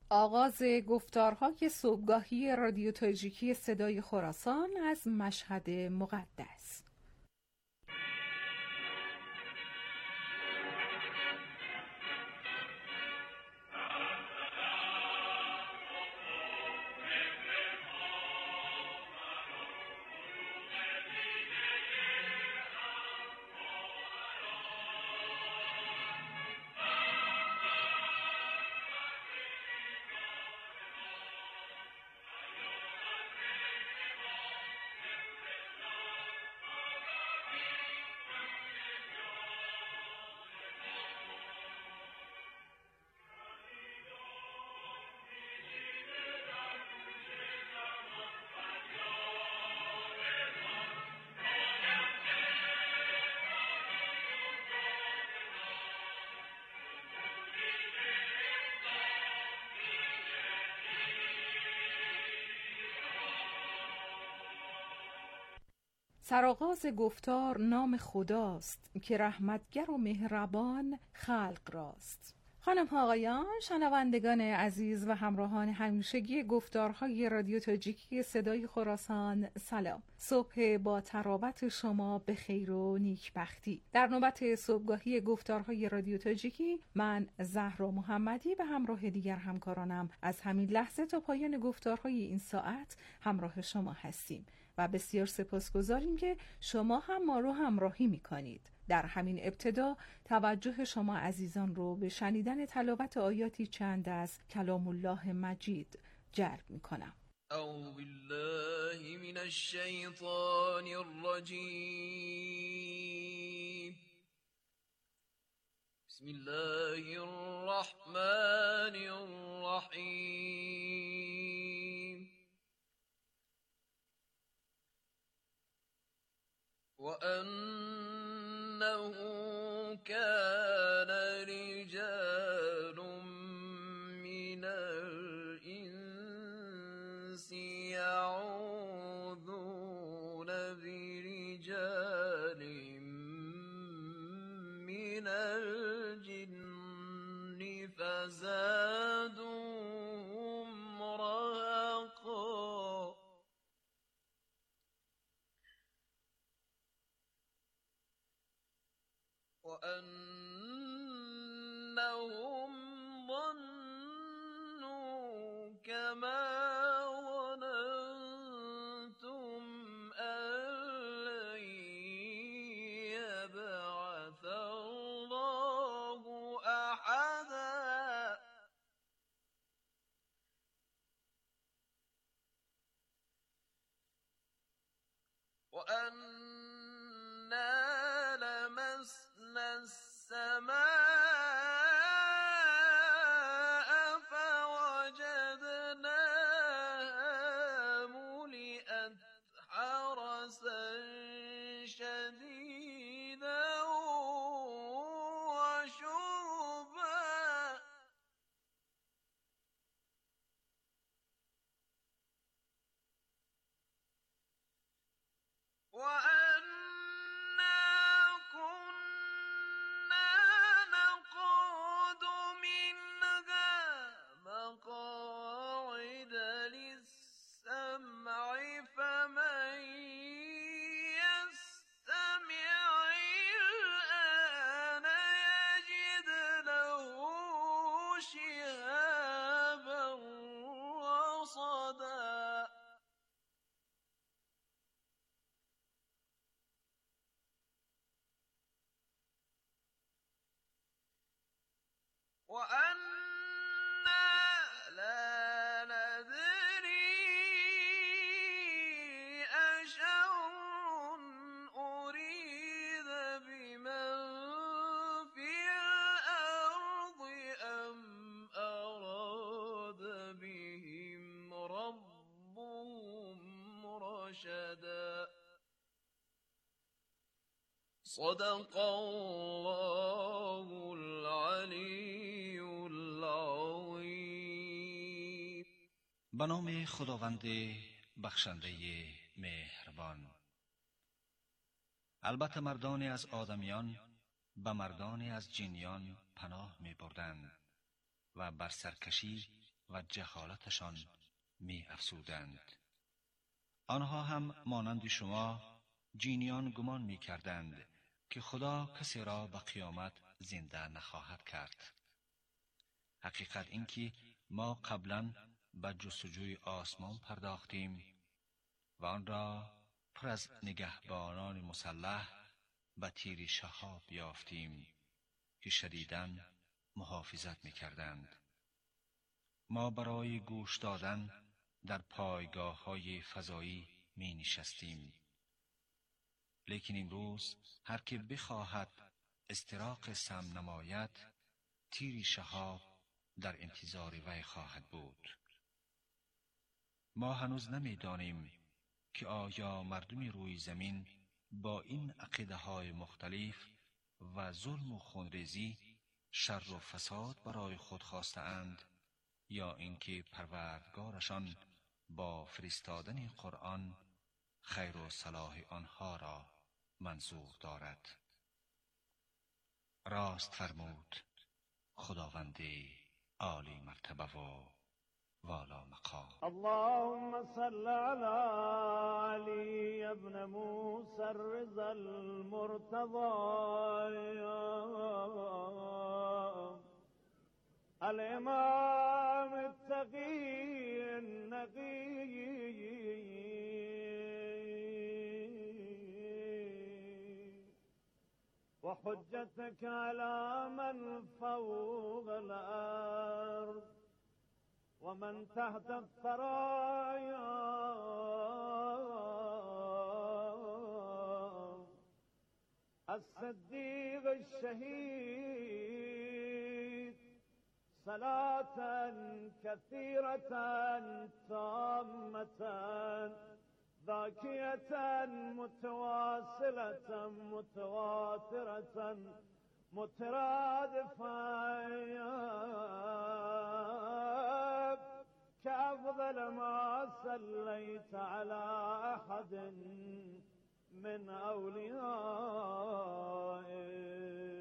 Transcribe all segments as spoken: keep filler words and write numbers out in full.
آغاز گفتارهای صبحگاهی رادیو تاجیکی صدای خراسان از مشهد مقدس. سرآغاز گفتار نام خداست که رحمتگر و مهربان خلق راست. خانم ها آقایان، شنوندگان عزیز و همراهان همیشگی گفتارهای رادیو تاجیکی صدای خراسان، سلام. صبح با تراوت شما به خیر و نیکبختی. در نوبت صبحگاهی گفتارهای رادیو تاجیکی، من زهرا محمدی به همراه دیگر همکارانم از همین لحظه تا پایان گفتارهای این ساعت همراه شما هستیم و بسیار سپاسگزاریم که شما هم ما رو همراهی می‌کنید. در همین ابتدا توجه شما عزیزان رو به شنیدن تلاوت آیاتی چند از کلام الله مجید جلب می‌کنم. اعوذ بالله من الشیطان الرجیم. بسم الله الرحمن الرحیم. وَأَنَّهُ كَانَ رِجَالٌ مِّنَ الْإِنسِ يَعُوذُونَ بِرِجَالٍ مِّنَ الْجِنِّ فَزَادُوهُمْ رَهَقًا. وَأَنَّهُمْ ظَنُّوا كَمَا ظَنَنتُمْ أَن لَّن يَبْعَثَ اللَّهُ أَحَدًا. وَأَنَّا لَمَسْنَا السَّمَاءَ فَوَجَدْنَاهَا مُلِئَتْ حَرَسًا شَدِيدًا وَشُهُبًا. وَأَنَّا كُنَّا نَقْعُدُ مِنْهَا مَقَاعِدَ لِلسَّمْعِ فَمَن يَسْتَمِعِ الْآنَ يَجِدْ لَهُ شِهَابًا رَّصَدًا. وَأَنَّا لَا نَدْرِي أَشَرٌّ أُرِيدَ بِمَن فِي الْأَرْضِ أَمْ أَرَادَ بِهِمْ رَبُّهُمْ رَشَدًا. صدق الله العلی العظیم. به نام خداوند بخشنده مهربان. البته مردانی از آدمیان به مردانی از جنیان پناه می بردند و بر سرکشی و جهالتشان می افسودند. آنها هم مانند شما جینیان گمان می کردند که خدا کسی را به قیامت زنده نخواهد کرد. حقیقت این که ما قبلا به جستجوی آسمان پرداختیم و آن را پر از نگهبانان مسلح به تیر شهاب یافتیم که شدیداً محافظت می کردند. ما برای گوش دادن در پایگاه های فضایی می نشستیم. لیکن امروز هر که بخواهد استراق سم نماید، تیر شهاب در انتظار وی خواهد بود. ما هنوز نمی دانیم که آیا مردم روی زمین با این عقیده های مختلف و ظلم و خونریزی شر و فساد برای خود خواستند یا اینکه پروردگارشان با فرستادن قرآن خیر و صلاح آنها را منظور دارد. راست فرمود خداوند عالی مرتبه و والا مقام. اللهم صل على علي ابن موسى الرضا المرتضى الامام التقي النقي وحجتك على من فوق الارض ومن تحت الثرايا الصديق الشهيد صلاة كثيرة تامة ذاكية متواصلة متواترة مترادفة كأفضل ما صليت على أحد من أوليائك.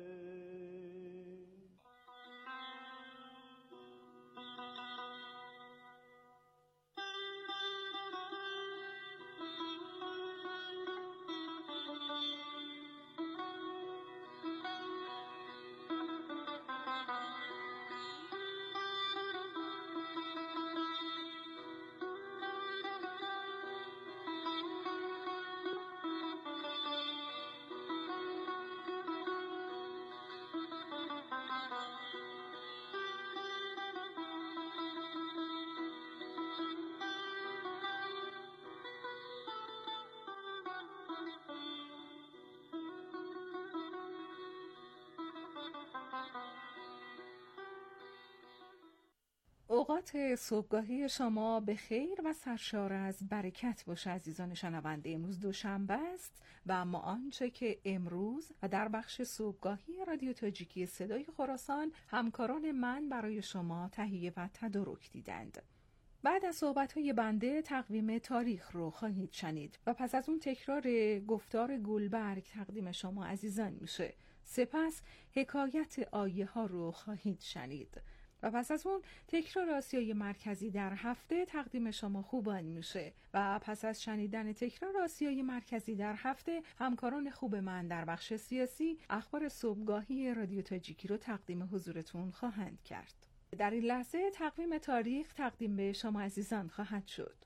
اوقات صبحگاهی شما به خیر و سرشار از برکت باشه عزیزان شنونده. امروز دوشنبه است و اما آنچه که امروز و در بخش صبحگاهی رادیو تاجیکی صدای خراسان همکاران من برای شما تهیه و تدارک دیدند. بعد از صحبت‌های بنده تقویم تاریخ رو خواهید شنید و پس از اون تکرار گفتار گلبرگ تقدیم شما عزیزان میشه. سپس حکایت آیه ها رو خواهید شنید و پس از اون تکرار آسیای مرکزی در هفته تقدیم شما خوبان میشه و پس از شنیدن تکرار آسیای مرکزی در هفته همکاران خوب من در بخش سیاسی اخبار صبحگاهی رادیو تاجیکی رو تقدیم حضورتون خواهند کرد. در این لحظه تقویم تاریخ تقدیم به شما عزیزان خواهد شد.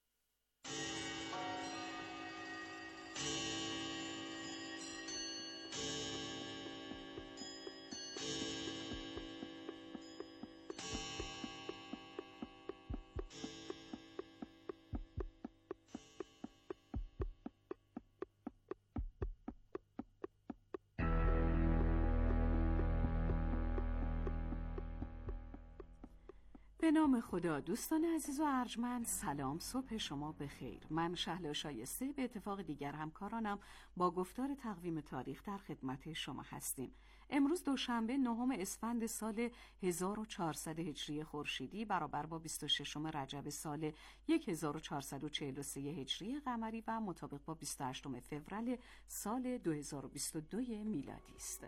به نام خدا. دوستان عزیز و ارجمند، سلام، صبح شما بخیر. من شهلا شایسته به اتفاق دیگر همکارانم با گفتار تقویم تاریخ در خدمت شما هستیم. امروز دوشنبه نهم اسفند سال هزار و چهارصد هجری خورشیدی برابر با بیست و ششم رجب سال هزار و چهارصد و چهل و سه هجری قمری و مطابق با بیست و هشتم فوریه سال دو هزار و بیست و دو میلادی است.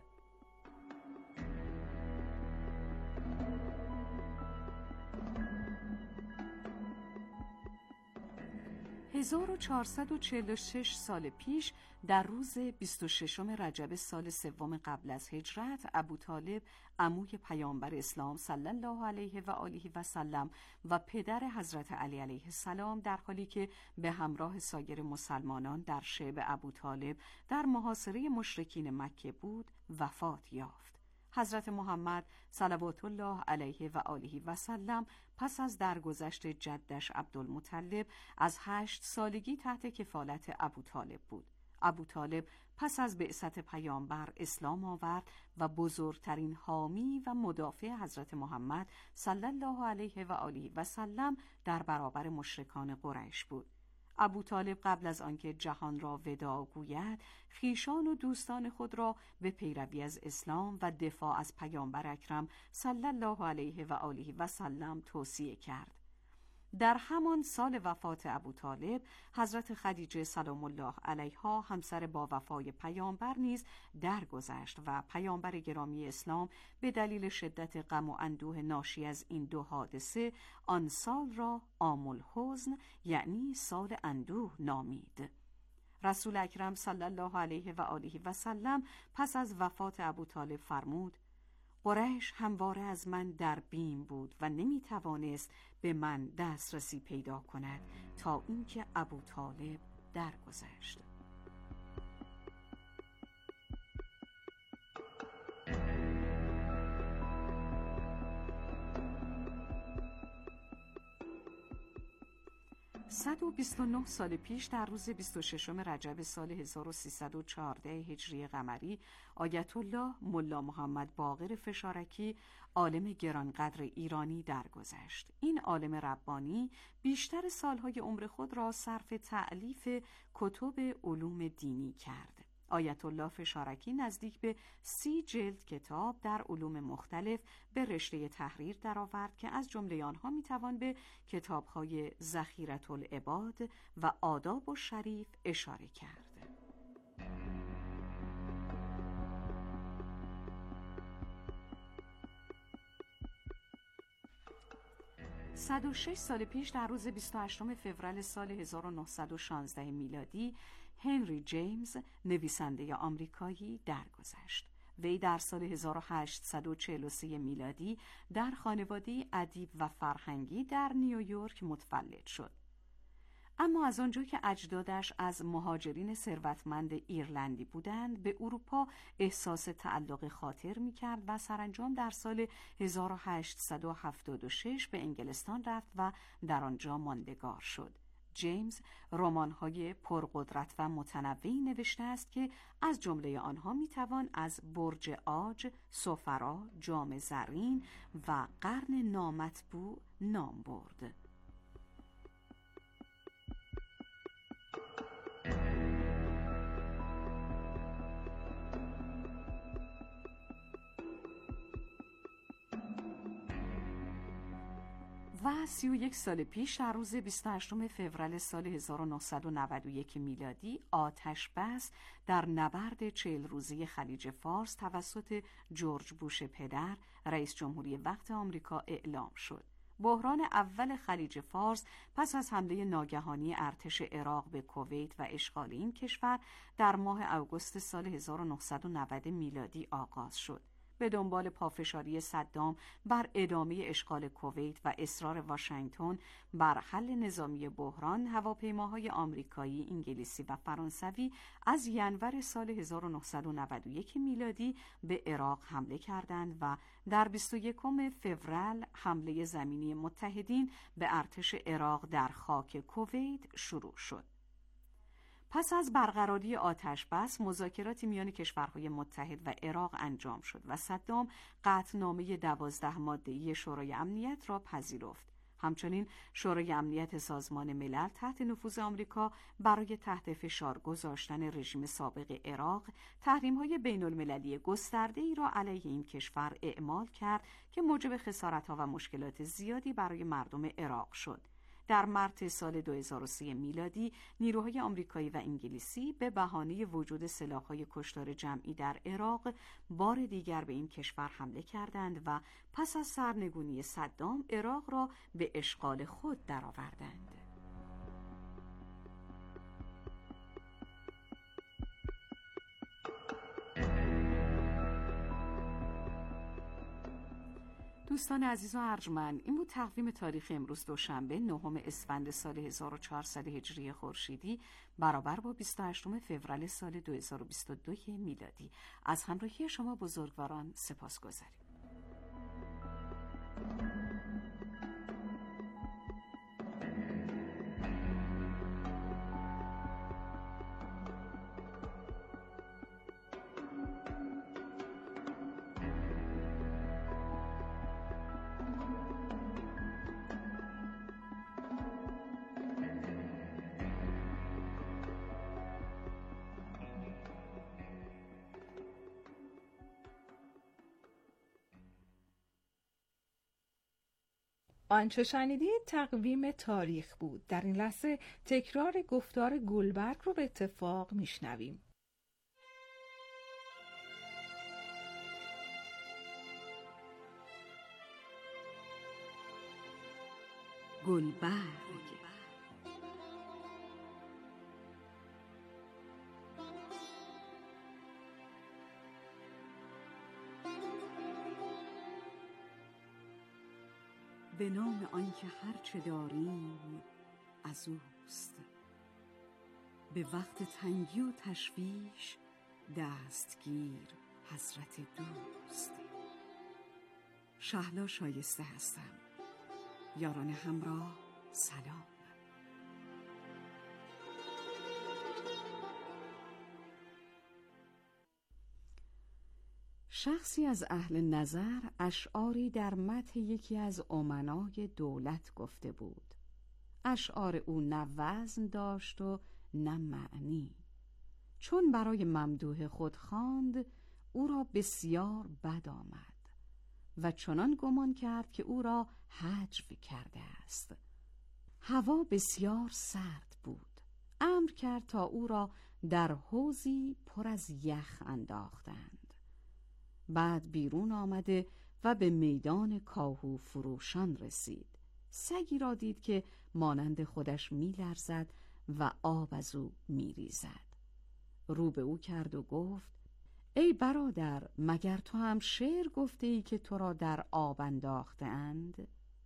هزار و چهارصد و چهل و شش سال پیش در روز بیست و ششم رجب سال سوم قبل از هجرت، ابوطالب عموی پیامبر اسلام صلی الله علیه و آله و سلم و پدر حضرت علی علیه السلام، در حالی که به همراه سایر مسلمانان در شعب ابوطالب در محاصره مشرکین مکه بود، وفات یافت. حضرت محمد صلوات الله علیه و آله و سلم پس از درگذشت جدش عبدالمطلب از هشت سالگی تحت کفالت ابوطالب بود. ابوطالب پس از بعثت پیامبر اسلام آورد و بزرگترین حامی و مدافع حضرت محمد صلی الله علیه و آله و سلم در برابر مشرکان قریش بود. ابوطالب قبل از آنکه جهان را وداع گوید، خویشان و دوستان خود را به پیروی از اسلام و دفاع از پیامبر اکرم صلی الله علیه و آله و سلم توصیه کرد. در همان سال وفات ابوطالب، حضرت خدیجه سلام الله علیها همسر با وفای پیامبر نیز درگذشت و پیامبر گرامی اسلام به دلیل شدت غم و اندوه ناشی از این دو حادثه آن سال را عام الحزن، یعنی سال اندوه، نامید. رسول اکرم صلی الله علیه و آله و سلم پس از وفات ابوطالب فرمود: قریش همواره از من در بیم بود و نمی توانست به من دسترسی پیدا کند تا اینکه ابوطالب درگذشت. صد و بیست و نه سال پیش در روز بیست و ششم رجب سال هزار و سیصد و چهارده هجری قمری، آیت الله ملا محمد باقر فشارکی، عالم گرانقدر ایرانی، درگذشت. این عالم ربانی بیشتر سالهای عمر خود را صرف تألیف کتب علوم دینی کرد. آیت الله فشارکی نزدیک به سی جلد کتاب در علوم مختلف به رشته تحریر درآورد که از جمله آنها میتوان به کتاب‌های ذخیرة العباد و آداب الشریف اشاره کرد. صد و شش سال پیش در روز بیست و هشتم فوریه سال هزار و نهصد و شانزده میلادی، هنری جیمز، نویسنده آمریکایی، درگذشت. وی در سال هزار و هشتصد و چهل و سه میلادی در خانواده ادیب و فرهنگی در نیویورک متولد شد. اما از آنجا که اجدادش از مهاجرین ثروتمند ایرلندی بودند، به اروپا احساس تعلق خاطر می‌کرد و سرانجام در سال هزار و هشتصد و هفتاد و شش به انگلستان رفت و در آنجا ماندگار شد. جیمز رمان‌های پرقدرت و متنوعی نوشته است که از جمله آنها میتوان از برج عاج، سفرا، جام زرین و قرن نامطبوع نام برد. و سی و یک سال پیش در روز بیست و هشتم فوریه سال هزار و نهصد و نود و یک میلادی، آتش بس در نبرد چهل روزه خلیج فارس توسط جورج بوش پدر، رئیس جمهوری وقت آمریکا، اعلام شد. بحران اول خلیج فارس پس از حمله ناگهانی ارتش عراق به کویت و اشغال این کشور در ماه آگوست سال هزار و نهصد و نود میلادی آغاز شد. به دنبال پافشاری صدام بر ادامه اشغال کویت و اصرار واشنگتن بر حل نظامی بحران، هواپیماهای آمریکایی، انگلیسی و فرانسوی از ینور سال هزار و نهصد و نود و یک میلادی به عراق حمله کردند و در بیست و یکم فوریه حمله زمینی متحدین به ارتش عراق در خاک کویت شروع شد. پس از برقراری آتش بس، مذاکراتی میان کشورهای متحد و عراق انجام شد و صدام قطعنامه دوازده ماده‌ای شورای امنیت را پذیرفت. همچنین شورای امنیت سازمان ملل تحت نفوذ آمریکا برای تحت فشار گذاشتن رژیم سابق عراق، تحریم‌های بین‌المللی گسترده‌ای را علیه این کشور اعمال کرد که موجب خسارت‌ها و مشکلات زیادی برای مردم عراق شد. در مارس سال دو هزار و سه میلادی، نیروهای آمریکایی و انگلیسی به بهانه وجود سلاح‌های کشتار جمعی در عراق بار دیگر به این کشور حمله کردند و پس از سرنگونی صدام عراق را به اشغال خود درآوردند. دوستان عزیز و ارجمند، این بود تقویم تاریخ امروز دوشنبه نهم اسفند سال هزار و چهارصد هجری خورشیدی برابر با بیست و هشتم فوریه سال دو هزار و بیست و دو میلادی. از همراهی شما بزرگواران سپاسگزاریم. آنچه شنیدید تقویم تاریخ بود. در این لحظه تکرار گفتار گلبرگ رو به اتفاق میشنویم. گلبرگ به نام آنکه هرچه داریم از اوست، به وقت تنگی و تشویش دستگیر حضرت دوست. شهلا شایسته هستم. یاران همراه سلام. شخصی از اهل نظر اشعاری در مدح یکی از امنای دولت گفته بود. اشعار او نه وزن داشت و نه معنی. چون برای ممدوح خود خواند، او را بسیار بد آمد و چنان گمان کرد که او را هجو کرده است. هوا بسیار سرد بود. امر کرد تا او را در حوضی پر از یخ انداختند. بعد بیرون آمده و به میدان کاهو فروشان رسید. سگی را دید که مانند خودش می لرزد و آب از او می ریزد. رو به او کرد و گفت: ای برادر، مگر تو هم شعر گفته ای که تو را در آب انداخته اند؟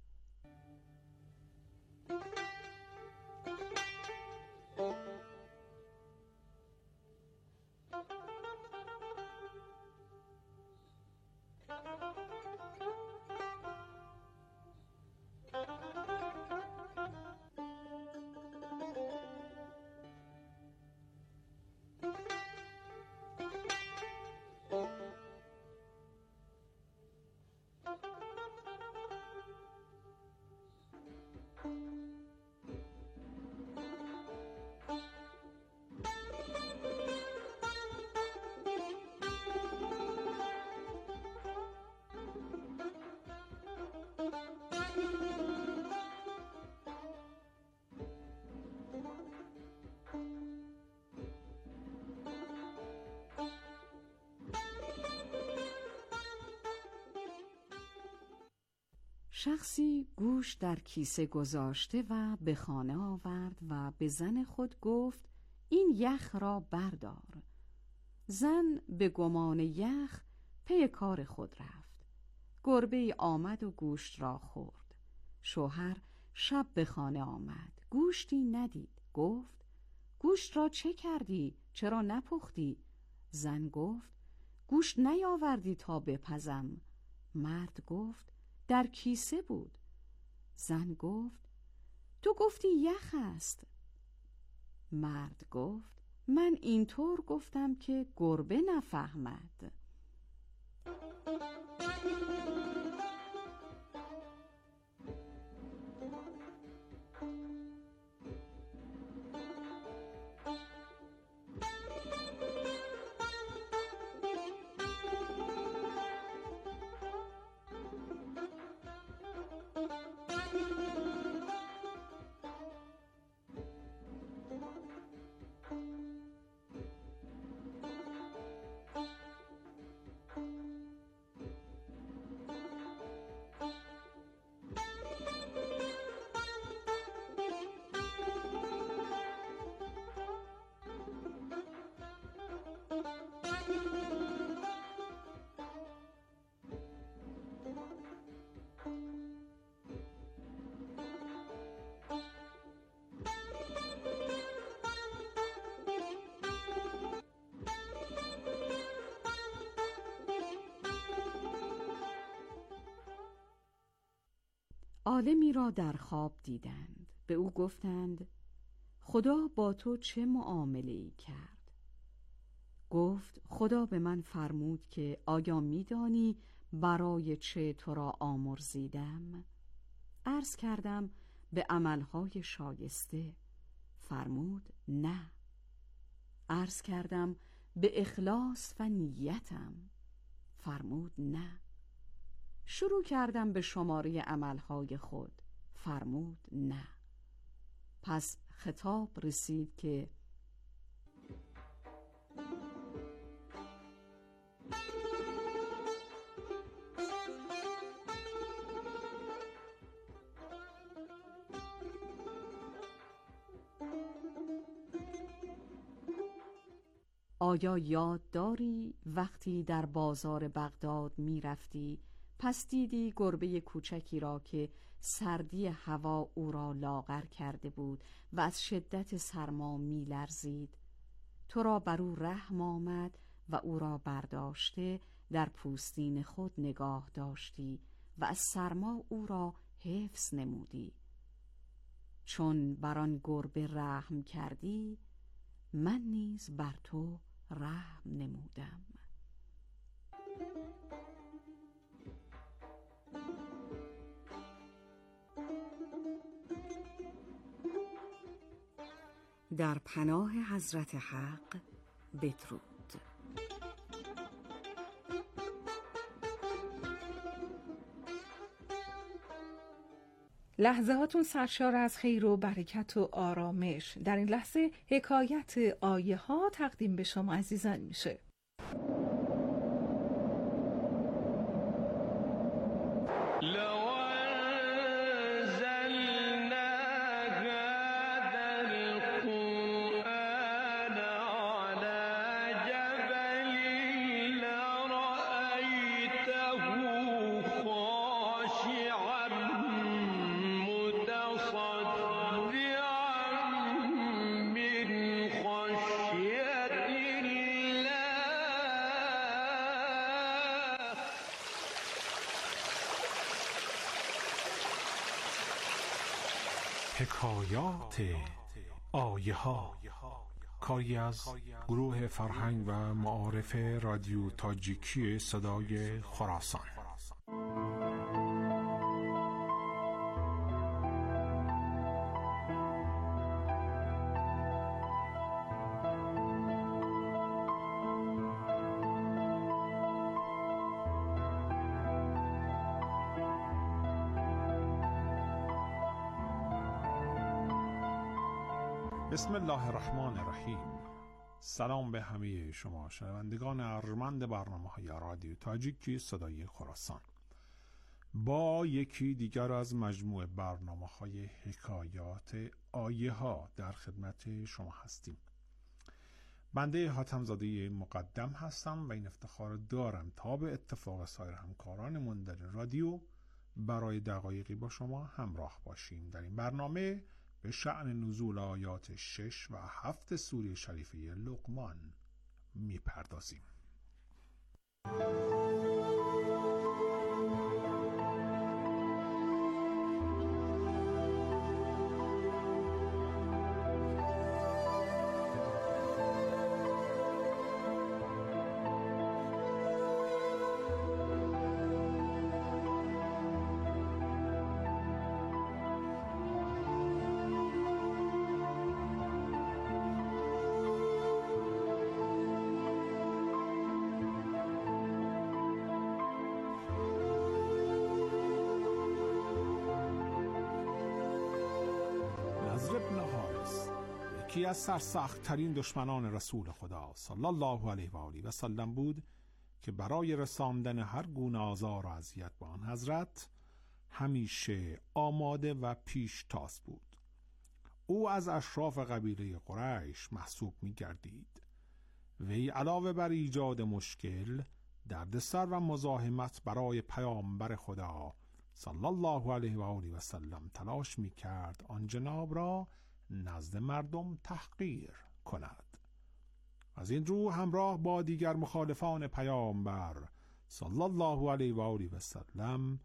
شخصی گوش در کیسه گذاشته و به خانه آورد و به زن خود گفت: این یخ را بردار. زن به گمان یخ پی کار خود رفت. گربه آمد و گوشت را خورد. شوهر شب به خانه آمد، گوشتی ندید. گفت: گوشت را چه کردی؟ چرا نپختی؟ زن گفت: گوشت نیاوردی تا بپزم. مرد گفت: در کیسه بود. زن گفت: تو گفتی یخ است. مرد گفت: من اینطور گفتم که گربه نفهمد. عالمی را در خواب دیدند. به او گفتند خدا با تو چه معامله‌ای کرد؟ گفت خدا به من فرمود که آیا می‌دانی برای چه تو را آمرزیدم؟ عرض کردم به عملهای شایسته. فرمود نه. عرض کردم به اخلاص و نیتم. فرمود نه. شروع کردم به شماره عملهای خود. فرمود نه. پس خطاب رسید که آیا یاد داری وقتی در بازار بغداد می رفتی پس دیدی گربه کوچکی را که سردی هوا او را لاغر کرده بود و از شدت سرما می لرزید؟ تو را بر او رحم آمد و او را برداشته در پوستین خود نگاه داشتی و از سرما او را حفظ نمودی. چون بر آن گربه رحم کردی، من نیز بر تو رحم نمودم. در پناه حضرت حق بدرود. لحظهاتون سرشار از خیر و برکت و آرامش. در این لحظه حکایت آیه ها تقدیم به شما عزیزان میشه. حکایات آیه ها، کاری از گروه فرهنگ و معارف رادیو تاجیکی صدای خراسان. بسم الله الرحمن الرحیم. سلام به همه شما شنوندگان ارجمند برنامه‌های رادیو تاجیکی صدای خراسان. با یکی دیگر از مجموعه برنامه‌های حکایات آیه ها در خدمت شما هستیم. بنده حاتم زاده مقدم هستم و این افتخار دارم تا به اتفاق سایر همکارانمون در رادیو برای دقایقی با شما همراه باشیم. در این برنامه به شأن نزول آیات شش و هفت سوره شریفه لقمان میپردازیم. ابن حارث، یکی از سرسخت ترین دشمنان رسول خدا صلی الله علیه و آله و سلم بود که برای رساندن هر گونه آزار و اذیت به آن حضرت همیشه آماده و پیشتاز بود. او از اشراف قبیله قریش محسوب می گردید. وی علاوه بر ایجاد مشکل، دردسر و مزاحمت برای پیامبر خدا صلی الله علیه و آله و سلم تلاش می کرد آن جناب را نزد مردم تحقیر کند. از این رو همراه با دیگر مخالفان پیامبر صلی الله علیه و آله و سلم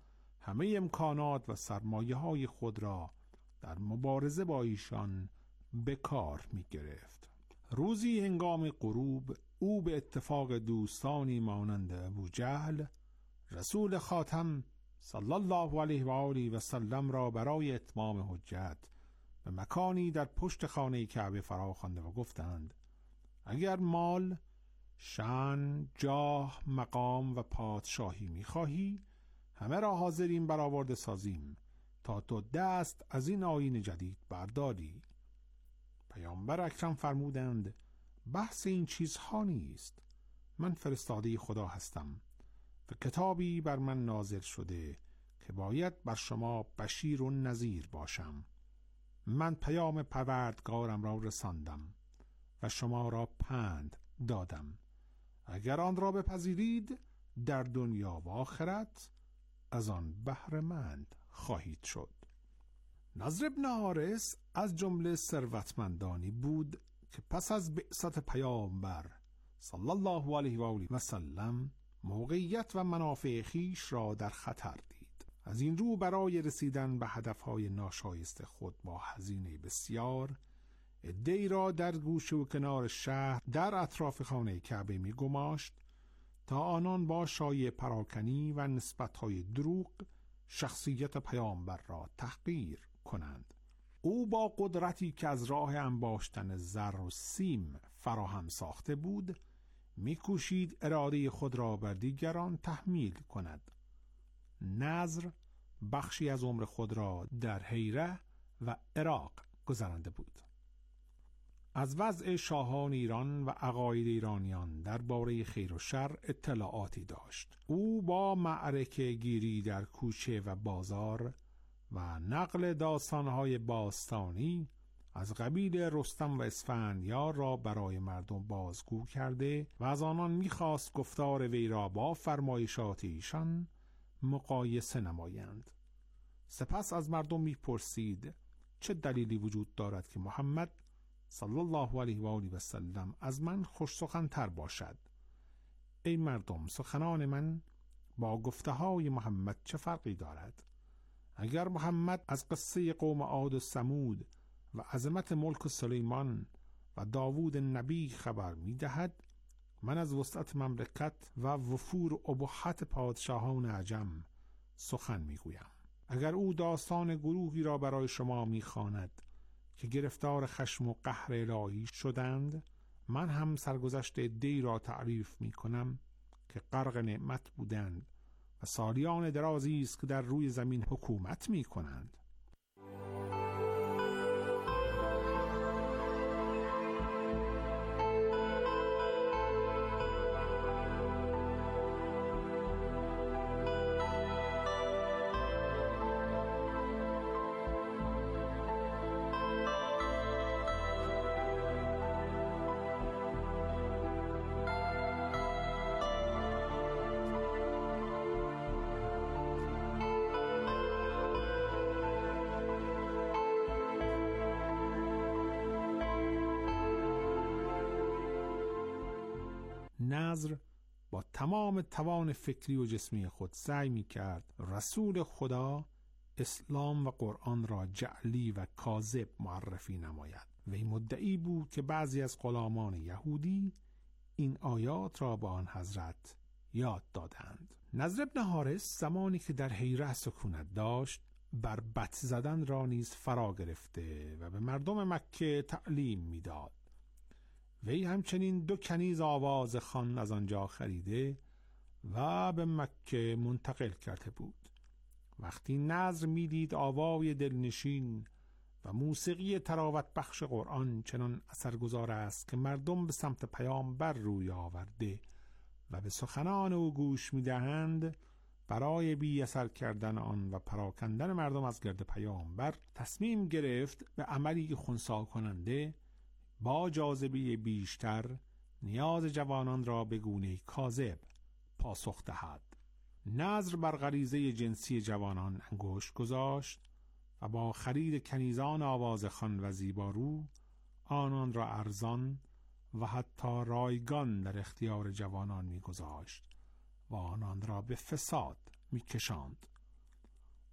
همه امکانات و سرمایه های خود را در مبارزه با ایشان به کار می گرفت. روزی هنگام غروب او به اتفاق دوستانی مانند ابوجهل رسول خاتم صلی الله علیه و آله و سلم را برای اتمام حجت به مکانی در پشت خانه کعبه فرا خوانده و گفتند اگر مال، شأن، جاه، مقام و پادشاهی می‌خواهی همه را حاضریم برآورده سازیم تا تو دست از این آیین جدید برداری. پیامبر اکرم فرمودند بحث این چیزها نیست. من فرستاده خدا هستم و کتابی بر من نازل شده که باید بر شما بشیر و نذیر باشم. من پیام پروردگارم را رساندم و شما را پند دادم. اگر آن را بپذیرید در دنیا و آخرت از آن بهره مند خواهید شد. نضر بن حارث از جمله ثروتمندانی بود که پس از بعثت پیامبر صلی الله علیه و آله و سلم موقعیت و منافع خیش را در خطر دید. از این رو برای رسیدن به هدفهای ناشایست خود با هزینه بسیار عده‌ای را در گوشه و کنار شهر در اطراف خانه کعبه می گماشت تا آنان با شایعه پراکنی و نسبت‌های دروغ شخصیت پیامبر را تحقیر کنند. او با قدرتی که از راه انباشتن زر و سیم فراهم ساخته بود می‌کوشید اراده خود را بر دیگران تحمیل کند. نضر بخشی از عمر خود را در حیره و عراق گذرانده بود. از وضع شاهان ایران و عقاید ایرانیان درباره خیر و شر اطلاعاتی داشت. او با معرکه گیری در کوچه و بازار و نقل داستانهای باستانی از قبیل رستم و اسفندیار را برای مردم بازگو کرده و از آنان می‌خواست گفتار وی را با فرمایشات ایشان مقایسه نمایند. سپس از مردم می‌پرسید چه دلیلی وجود دارد که محمد صلی الله علیه و آله و سلم از من خوش سخن‌تر باشد. ای مردم، سخنان من با گفته‌های محمد چه فرقی دارد؟ اگر محمد از قصه قوم عاد و ثمود و عظمت ملک سلیمان و داوود نبی خبر می‌دهد، من از وسعت مملکت و وفور و ابهت پادشاهان عجم سخن می‌گویم. اگر او داستان گروهی را برای شما می‌خواند که گرفتار خشم و قهر الهی شدند، من هم سرگذشت عده‌ای را تعریف می‌کنم که غرق نعمت بودند و سالیان درازی است که در روی زمین حکومت می‌کنند. نضر با تمام توان فکری و جسمی خود سعی می کرد رسول خدا اسلام و قرآن را جعلی و کاذب معرفی نماید. وی مدعی بود که بعضی از غلامان یهودی این آیات را به آن حضرت یاد دادند. نضر بن حارث زمانی که در حیره سکونت داشت بر بت زدن را نیز فرا گرفته و به مردم مکه تعلیم میداد. وی همچنین دو کنیز آواز خوان از آنجا خریده و به مکه منتقل کرده بود. وقتی نضر میدید آوای دلنشین و موسیقی تراوت بخش قرآن چنان اثرگذار است که مردم به سمت پیامبر روی آورده و به سخنان او گوش میدهند، برای بی اثر کردن آن و پراکندن مردم از گرد پیامبر تصمیم گرفت به عملی خنثی کننده با جاذبه بیشتر نیاز جوانان را به گونه کاذب پاسخ دهد. نضر بر غریزه جنسی جوانان انگشت گذاشت و با خرید کنیزان آوازخوان و زیبارو آنان را ارزان و حتی رایگان در اختیار جوانان می‌گذاشت و آنان را به فساد می‌کشاند.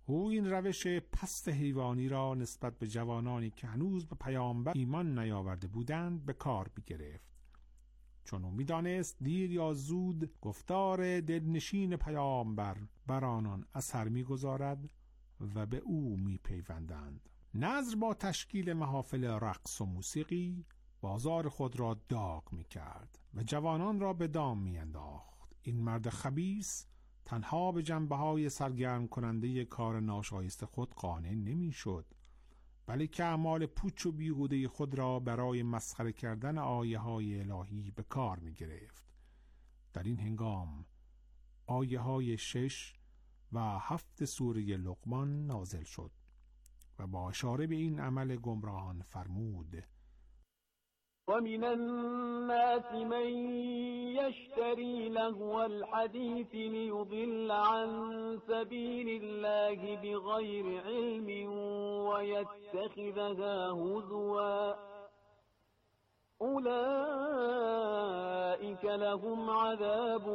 او این روش پست حیوانی را نسبت به جوانانی که هنوز به پیامبر ایمان نیاورده بودند به کار می‌گرفت، چون او می‌دانست دیر یا زود گفتار دلنشین پیامبر بر آنان اثر می‌گذارد و به او می‌پیوندند. نضر با تشکیل محافل رقص و موسیقی بازار خود را داغ می‌کرد و جوانان را به دام می‌انداخت. این مرد خبیث تنها به جنبه‌های سرگرم کننده کار ناشایست خود قانع نمی‌شد، بلکه اعمال پوچ و بیهوده خود را برای مسخره کردن آیه‌های الهی به کار می‌گرفت. در این هنگام آیه‌های شش و هفت سوره لقمان نازل شد و با اشاره به این عمل گمراهان فرمود: ومن الناس من يشتري لهو الحديث ليضل عن سبيل الله بغير علم ويتخذها هزوا أولئك لهم عذاب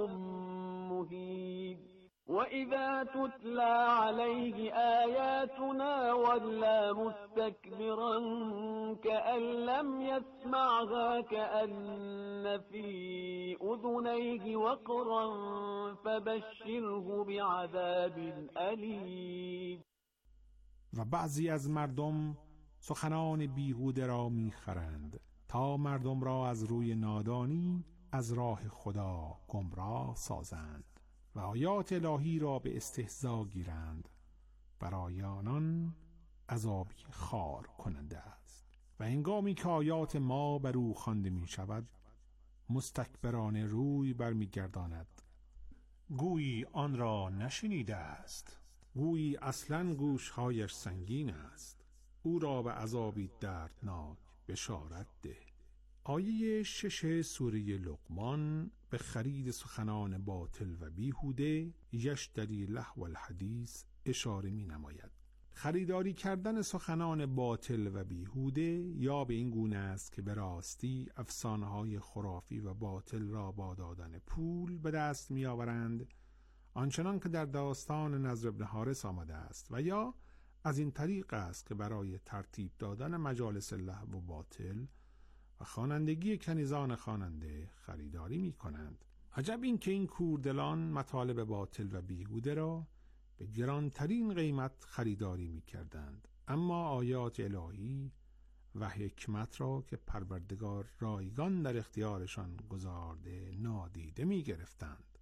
مهين وَإِذَا تُتْلَى عَلَيْهِ آيَاتُنَا وَلَّى مُسْتَكْبِرًا كَأَن لَّمْ يَسْمَعْهَا كَأَنَّ فِي أُذُنَيْهِ وَقْرًا فَبَشِّرْهُ بِعَذَابٍ أَلِيمٍ. و بعضی از مردم سخنان بیهوده را می‌خرند تا مردم را از روی نادانی از راه خدا گمراه سازند و آیات الهی را به استهزا گیرند. برای آنان عذابی خار کننده است. و هنگامی که آیات ما بر او خوانده می شود مستکبرانه روی برمیگرداند، گویی آن را نشنیده است، گویی اصلاً گوشهایش سنگین است. او را به عذابی دردناک بشارت ده. آیه شش سوره لقمان به خرید سخنان باطل و بیهوده یشتری لهو الحدیث اشاره می نماید. خریداری کردن سخنان باطل و بیهوده یا به این گونه است که به راستی افسانه‌های خرافی و باطل را با دادن پول به دست می آورند، آنچنان که در داستان نضر بن حارث آمده است، و یا از این طریق است که برای ترتیب دادن مجالس لهو و باطل و خوانندگی کنیزان خواننده خریداری می کنند. عجب این که این کوردلان مطالب باطل و بیهوده را به گرانترین قیمت خریداری می کردند، اما آیات الهی و حکمت را که پروردگار رایگان در اختیارشان گذارده نادیده می گرفتند.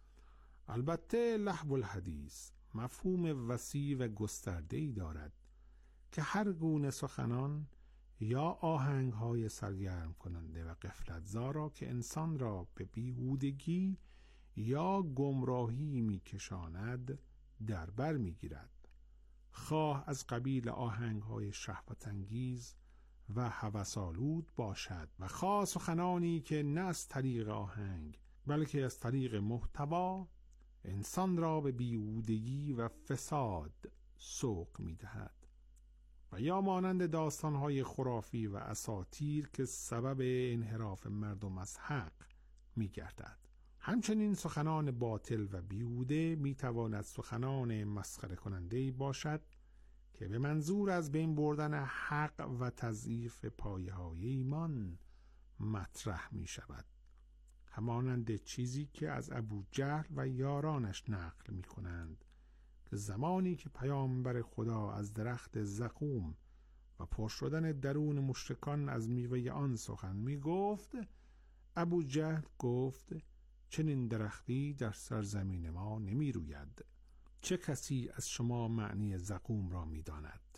البته لهو الحدیث مفهوم وسیع و گسترده‌ای دارد که هر گونه سخنان یا آهنگ‌های سرگرم کننده و غفلت‌زا را که انسان را به بیهودگی یا گمراهی می‌کشاند در بر می‌گیرد، خواه از قبیل آهنگ‌های شهوت‌انگیز و هوس‌آلود باشد و خواه سخنانی که نه از طریق آهنگ بلکه از طریق محتوا انسان را به بیهودگی و فساد سوق می‌دهد، و یا مانند داستان‌های خرافی و اساطیر که سبب انحراف مردم از حق می‌گردد. همچنین سخنان باطل و بیهوده می‌تواند سخنان مسخره کننده‌ای باشد که به منظور از بین بردن حق و تضعیف پایه‌های ایمان مطرح می‌شود، همانند چیزی که از ابو جهل و یارانش نقل می‌کنند که زمانی که پیامبر خدا از درخت زقوم و پر شدن درون مشرکان از میوه آن سخن می گفت، ابو جهل گفت چنین درختی در سرزمین ما نمی روید. چه کسی از شما معنی زقوم را می داند؟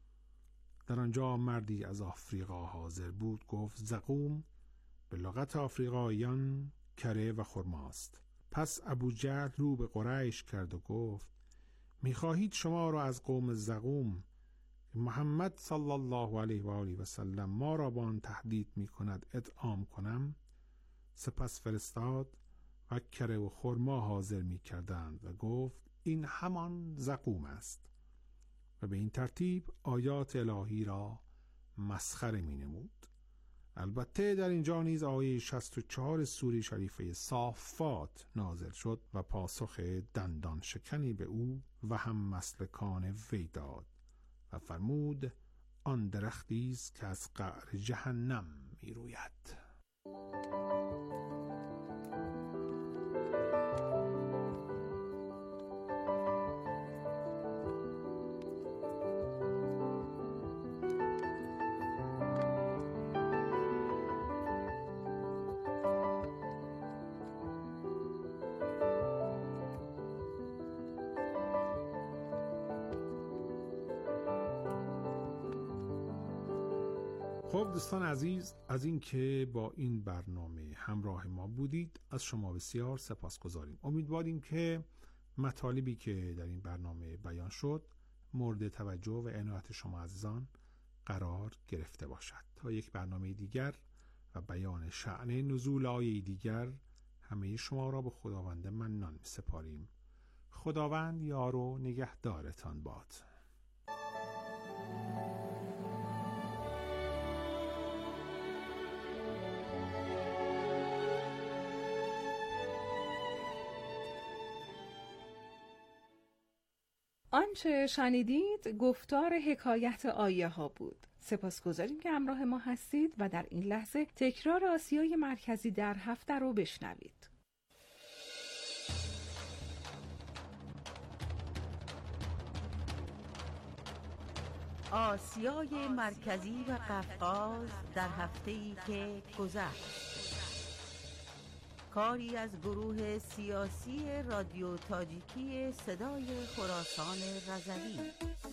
در آنجا مردی از آفریقا حاضر بود، گفت زقوم به لغت آفریقاییان کره و خرماست. پس ابو جهل رو به قریش کرد و گفت می‌خواهید شما را از قوم زقوم محمد صلی الله علیه و آله و سلم ما را با آن تهدید می‌کند اطعام کنم؟ سپس فرستاد و کره و خرما حاضر می‌کردند و گفت این همان زقوم است، و به این ترتیب آیات الهی را مسخره می‌نمود. البته در اینجا نیز آیه شصت و چهار سوره شریفه صافات نازل شد و پاسخ دندان شکنی به او و هم مسلکان وی داد و فرمود آن درختی است که از قعر جهنم می روید. خب دوستان عزیز، از این که با این برنامه همراه ما بودید از شما بسیار سپاسگزاریم. امیدواریم که مطالبی که در این برنامه بیان شد مورد توجه و عنایت شما عزیزان قرار گرفته باشد. تا یک برنامه دیگر و بیان شأن نزول آیه دیگر همه شما را به خداوند منان سپاریم. خداوند یار و نگهدارتان باد. آنچه شنیدید گفتار حکایت آیه ها بود. سپاسگزاریم که همراه ما هستید و در این لحظه تکرار آسیای مرکزی در هفته رو بشنوید. آسیای مرکزی و قفقاز در هفته‌ای که گذشت. کاری از گروه سیاسی رادیو تاجیکی صدای خراسان رضوی.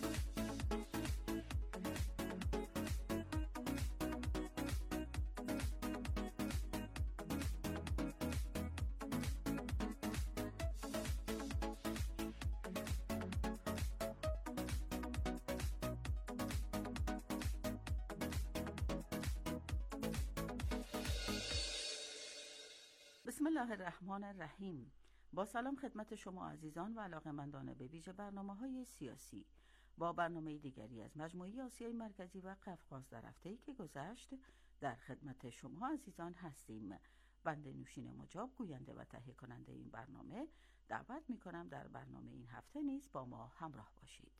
بسم الله الرحمن الرحیم. با سلام خدمت شما عزیزان و علاقه‌مندان به ویژه برنامه‌های سیاسی. با برنامه دیگری از مجموعه آسیای مرکزی و قفقاز در هفته‌ای که گذشت در خدمت شما عزیزان هستیم. بنده نوشین مجاب گوینده و تهیه کننده این برنامه دعوت می‌کنم در برنامه این هفته نیز با ما همراه باشید.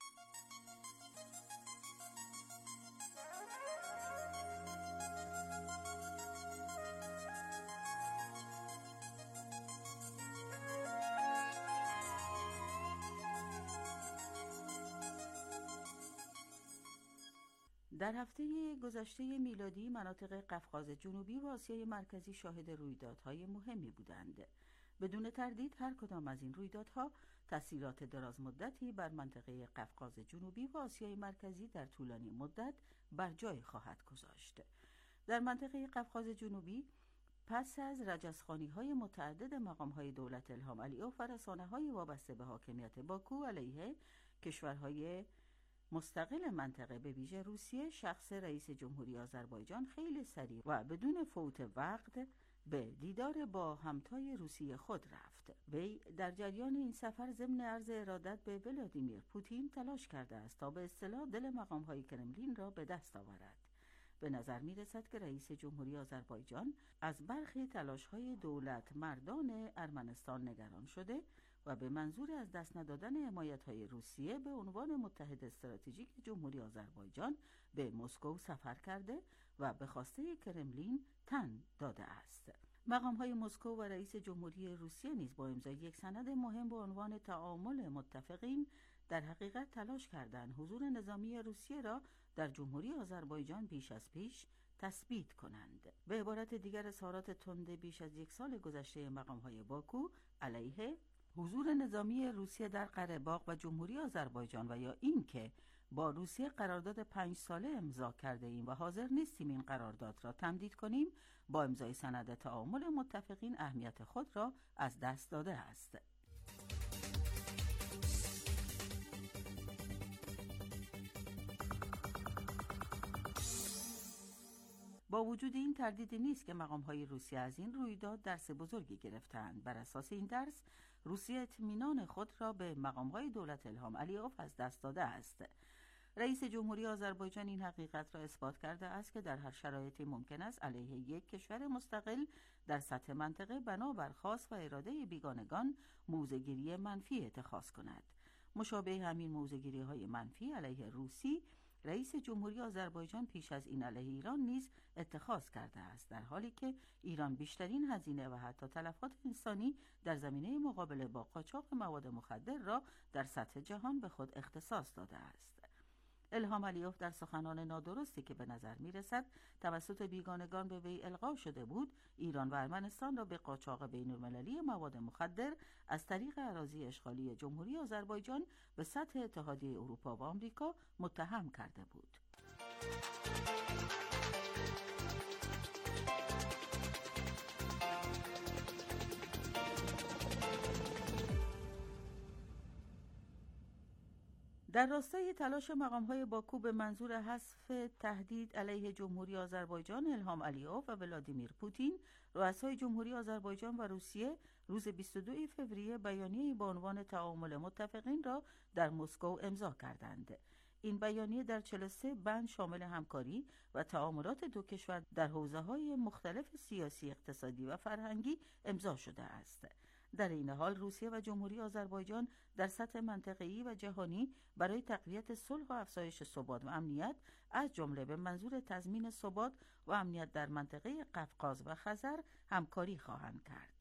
در هفته گذشته میلادی مناطق قفقاز جنوبی و آسیای مرکزی شاهد رویدادهای مهمی بودند. بدون تردید هر کدام از این رویدادها تأثیرات دراز مدتی بر منطقه قفقاز جنوبی و آسیای مرکزی در طولانی مدت بر جای خواهد گذاشت. در منطقه قفقاز جنوبی پس از رجزخوانی‌های متعدد مقام‌های دولت الهام علیوف و رسانه‌های وابسته به حاکمیت باکو علیه کشورهای مستقل منطقه به ویژه روسیه، شخص رئیس جمهوری آذربایجان خیلی سریع و بدون فوت وقت به دیدار با همتای روسیه خود رفت. وی در جریان این سفر ضمن عرض ارادت به ولادیمیر پوتین تلاش کرده است تا به اصطلاح دل مقام‌های کرملین را به دست آورد. به نظر می رسد که رئیس جمهوری آذربایجان از برخی تلاش‌های دولت مردان ارمنستان نگران شده و به منظور از دست ندادن حمایت‌های روسیه به عنوان متحد استراتژیک جمهوری آذربایجان به مسکو سفر کرده و به خواسته کرملین تن داده است. مقام‌های مسکو و رئیس جمهوری روسیه نیز با امضای یک سند مهم با عنوان تعامل متفقین در حقیقت تلاش کردند حضور نظامی روسیه را در جمهوری آذربایجان بیش از پیش تثبیت کنند. به عبارت دیگر اظهارات تند بیش از یک سال گذشته مقام‌های باکو علیه حضور نظامی روسیه در قره‌باغ و جمهوری آذربایجان و یا این که با روسیه قرارداد پنج ساله امضا کرده ایم و حاضر نیستیم این قرارداد را تمدید کنیم، با امضای سند تعامل متفقین اهمیت خود را از دست داده است. با وجود این تردیدی نیست که مقام‌های روسیه از این رویداد درس بزرگی گرفتند. بر اساس این درس روسیه اطمینان خود را به مقام‌های دولت الهام علیوف از دست داده است. رئیس جمهوری آذربایجان این حقیقت را اثبات کرده است که در هر شرایطی ممکن است علیه یک کشور مستقل در سطح منطقه بنابر خواست و اراده بیگانگان موضع‌گیری منفی اتخاذ کند. مشابه همین موضع‌گیری‌های منفی علیه روسی رئیس جمهوری آذربایجان پیش از این علیه ایران نیز اتخاذ کرده است، در حالی که ایران بیشترین هزینه و حتی تلفات انسانی در زمینه مقابله با قاچاق مواد مخدر را در سطح جهان به خود اختصاص داده است. الهام علیوف در سخنان نادرستی که به نظر می رسد توسط بیگانگان به وی القا شده بود، ایران و ارمنستان را به قاچاق بین المللی مواد مخدر از طریق اراضی اشغالی جمهوری آذربایجان به سطح اتحادیه اروپا و آمریکا متهم کرده بود. در راستای تلاش مقام‌های باکو به منظور حذف تهدید علیه جمهوری آذربایجان، الهام علیوف و ولادیمیر پوتین، رؤسای جمهوری آذربایجان و روسیه روز بیست و دوم فوریه بیانیه‌ای با عنوان تعامل متفقین را در مسکو امضا کردند. این بیانیه در چهل و سه بند شامل همکاری و تعاملات دو کشور در حوزه‌های مختلف سیاسی، اقتصادی و فرهنگی امضا شده است. در این حال روسیه و جمهوری آذربایجان در سطح منطقه‌ای و جهانی برای تقویت صلح و افزایش ثبات و امنیت، از جمله به منظور تضمین ثبات و امنیت در منطقه قفقاز و خزر، همکاری خواهند کرد.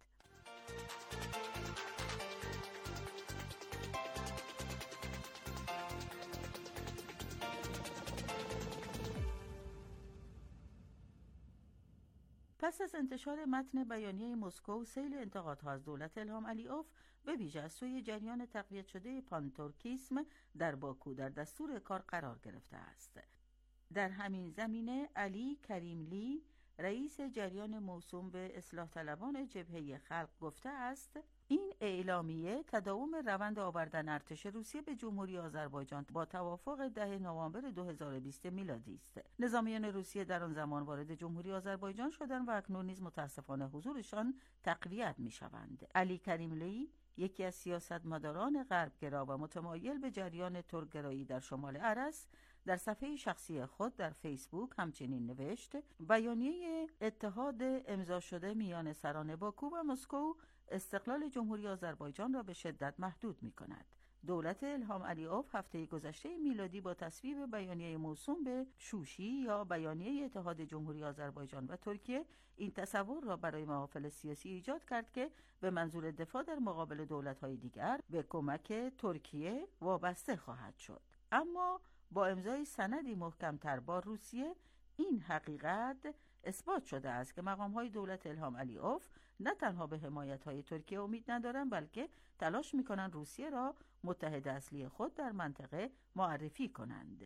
پس از انتشار متن بیانیه مسکو، سیل انتقادها از دولت الهام علیوف به ویژه از سوی جریان تقویت شده پانتورکیسم در باکو در دستور کار قرار گرفته است. در همین زمینه علی کریملی، رئیس جریان موسوم به اصلاح طلبان جبهه خلق، گفته است این اعلامیه تداوم روند آوردن ارتش روسیه به جمهوری آذربایجان با توافق ده نوامبر دو هزار و بیست میلادی است. نظامیان روسیه در آن زمان وارد جمهوری آذربایجان شدند و اکنون نیز متاسفانه حضورشان تقویت می‌شوند. علی کریملی، یکی از سیاستمداران غربگرا و متمایل به جریان ترک‌گرایی در شمال ارس، در صفحه شخصی خود در فیسبوک همچنین نوشت: بیانیه اتحاد امضا شده میان سران باکو و مسکو استقلال جمهوری آذربایجان را به شدت محدود می کند. دولت الهام علیوف هفته گذشته میلادی با تصویب بیانیه موسوم به شوشی یا بیانیه اتحاد جمهوری آذربایجان و ترکیه این تصور را برای محافل سیاسی ایجاد کرد که به منظور دفاع در مقابل دولت‌های دیگر به کمک ترکیه وابسته خواهد شد. اما با امضای سندی محکم‌تر با روسیه، این حقیقت اثبات شده است که مقام‌های دولت الهام علیوف نه تنها به حمایت‌های ترکیه امید ندارند، بلکه تلاش می‌کنند روسیه را متحد اصلی خود در منطقه معرفی کنند.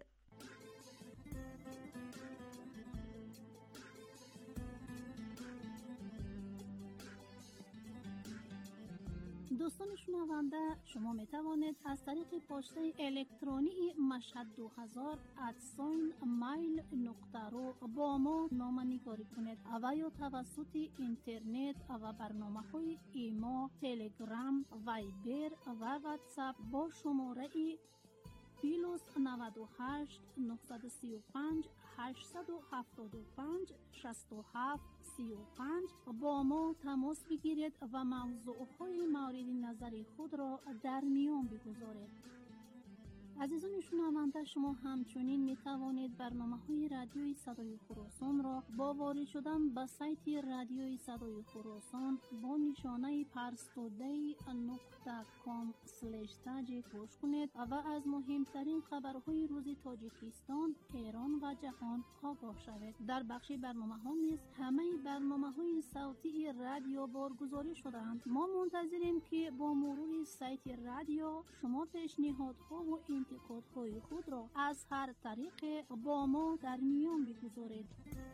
دوستان شنونده، شما می توانید از طریق پسته الکترونی مشهد دو هزار ادساین مایل نقطه رو با ما نامه‌نگاری کنید و یا توسط اینترنت و برنامه‌های ایما، تلگرام، وایبر و واتساپ با شماره پلاس نود و هشت نهصد و سی و پنج هشتصد و هفتاد و پنج شصت و هفت سی و پنج با ما تماس بگیرید و موضوعهای مورد نظر خود را در میان بگذارید. عزیزان شنونده، شما همچنین می توانید برنامه‌های رادیوی صدای خراسان را با وارد شدن به سایت رادیوی صدای خراسان با نشانه پرستودی نقطه کام اسلش تاجیک گوش کنید و از مهمترین خبرهای روز تاجیکستان، ایران و جهان آگاه شوید. در بخش برنامه‌ها نیز همه برنامه‌های صوتی رادیو بارگذاری شده‌اند. ما منتظریم که با مرور سایت رادیو شما پیشنهادها و انتقادهای خود را از هر طریق با ما در میان بگذارید.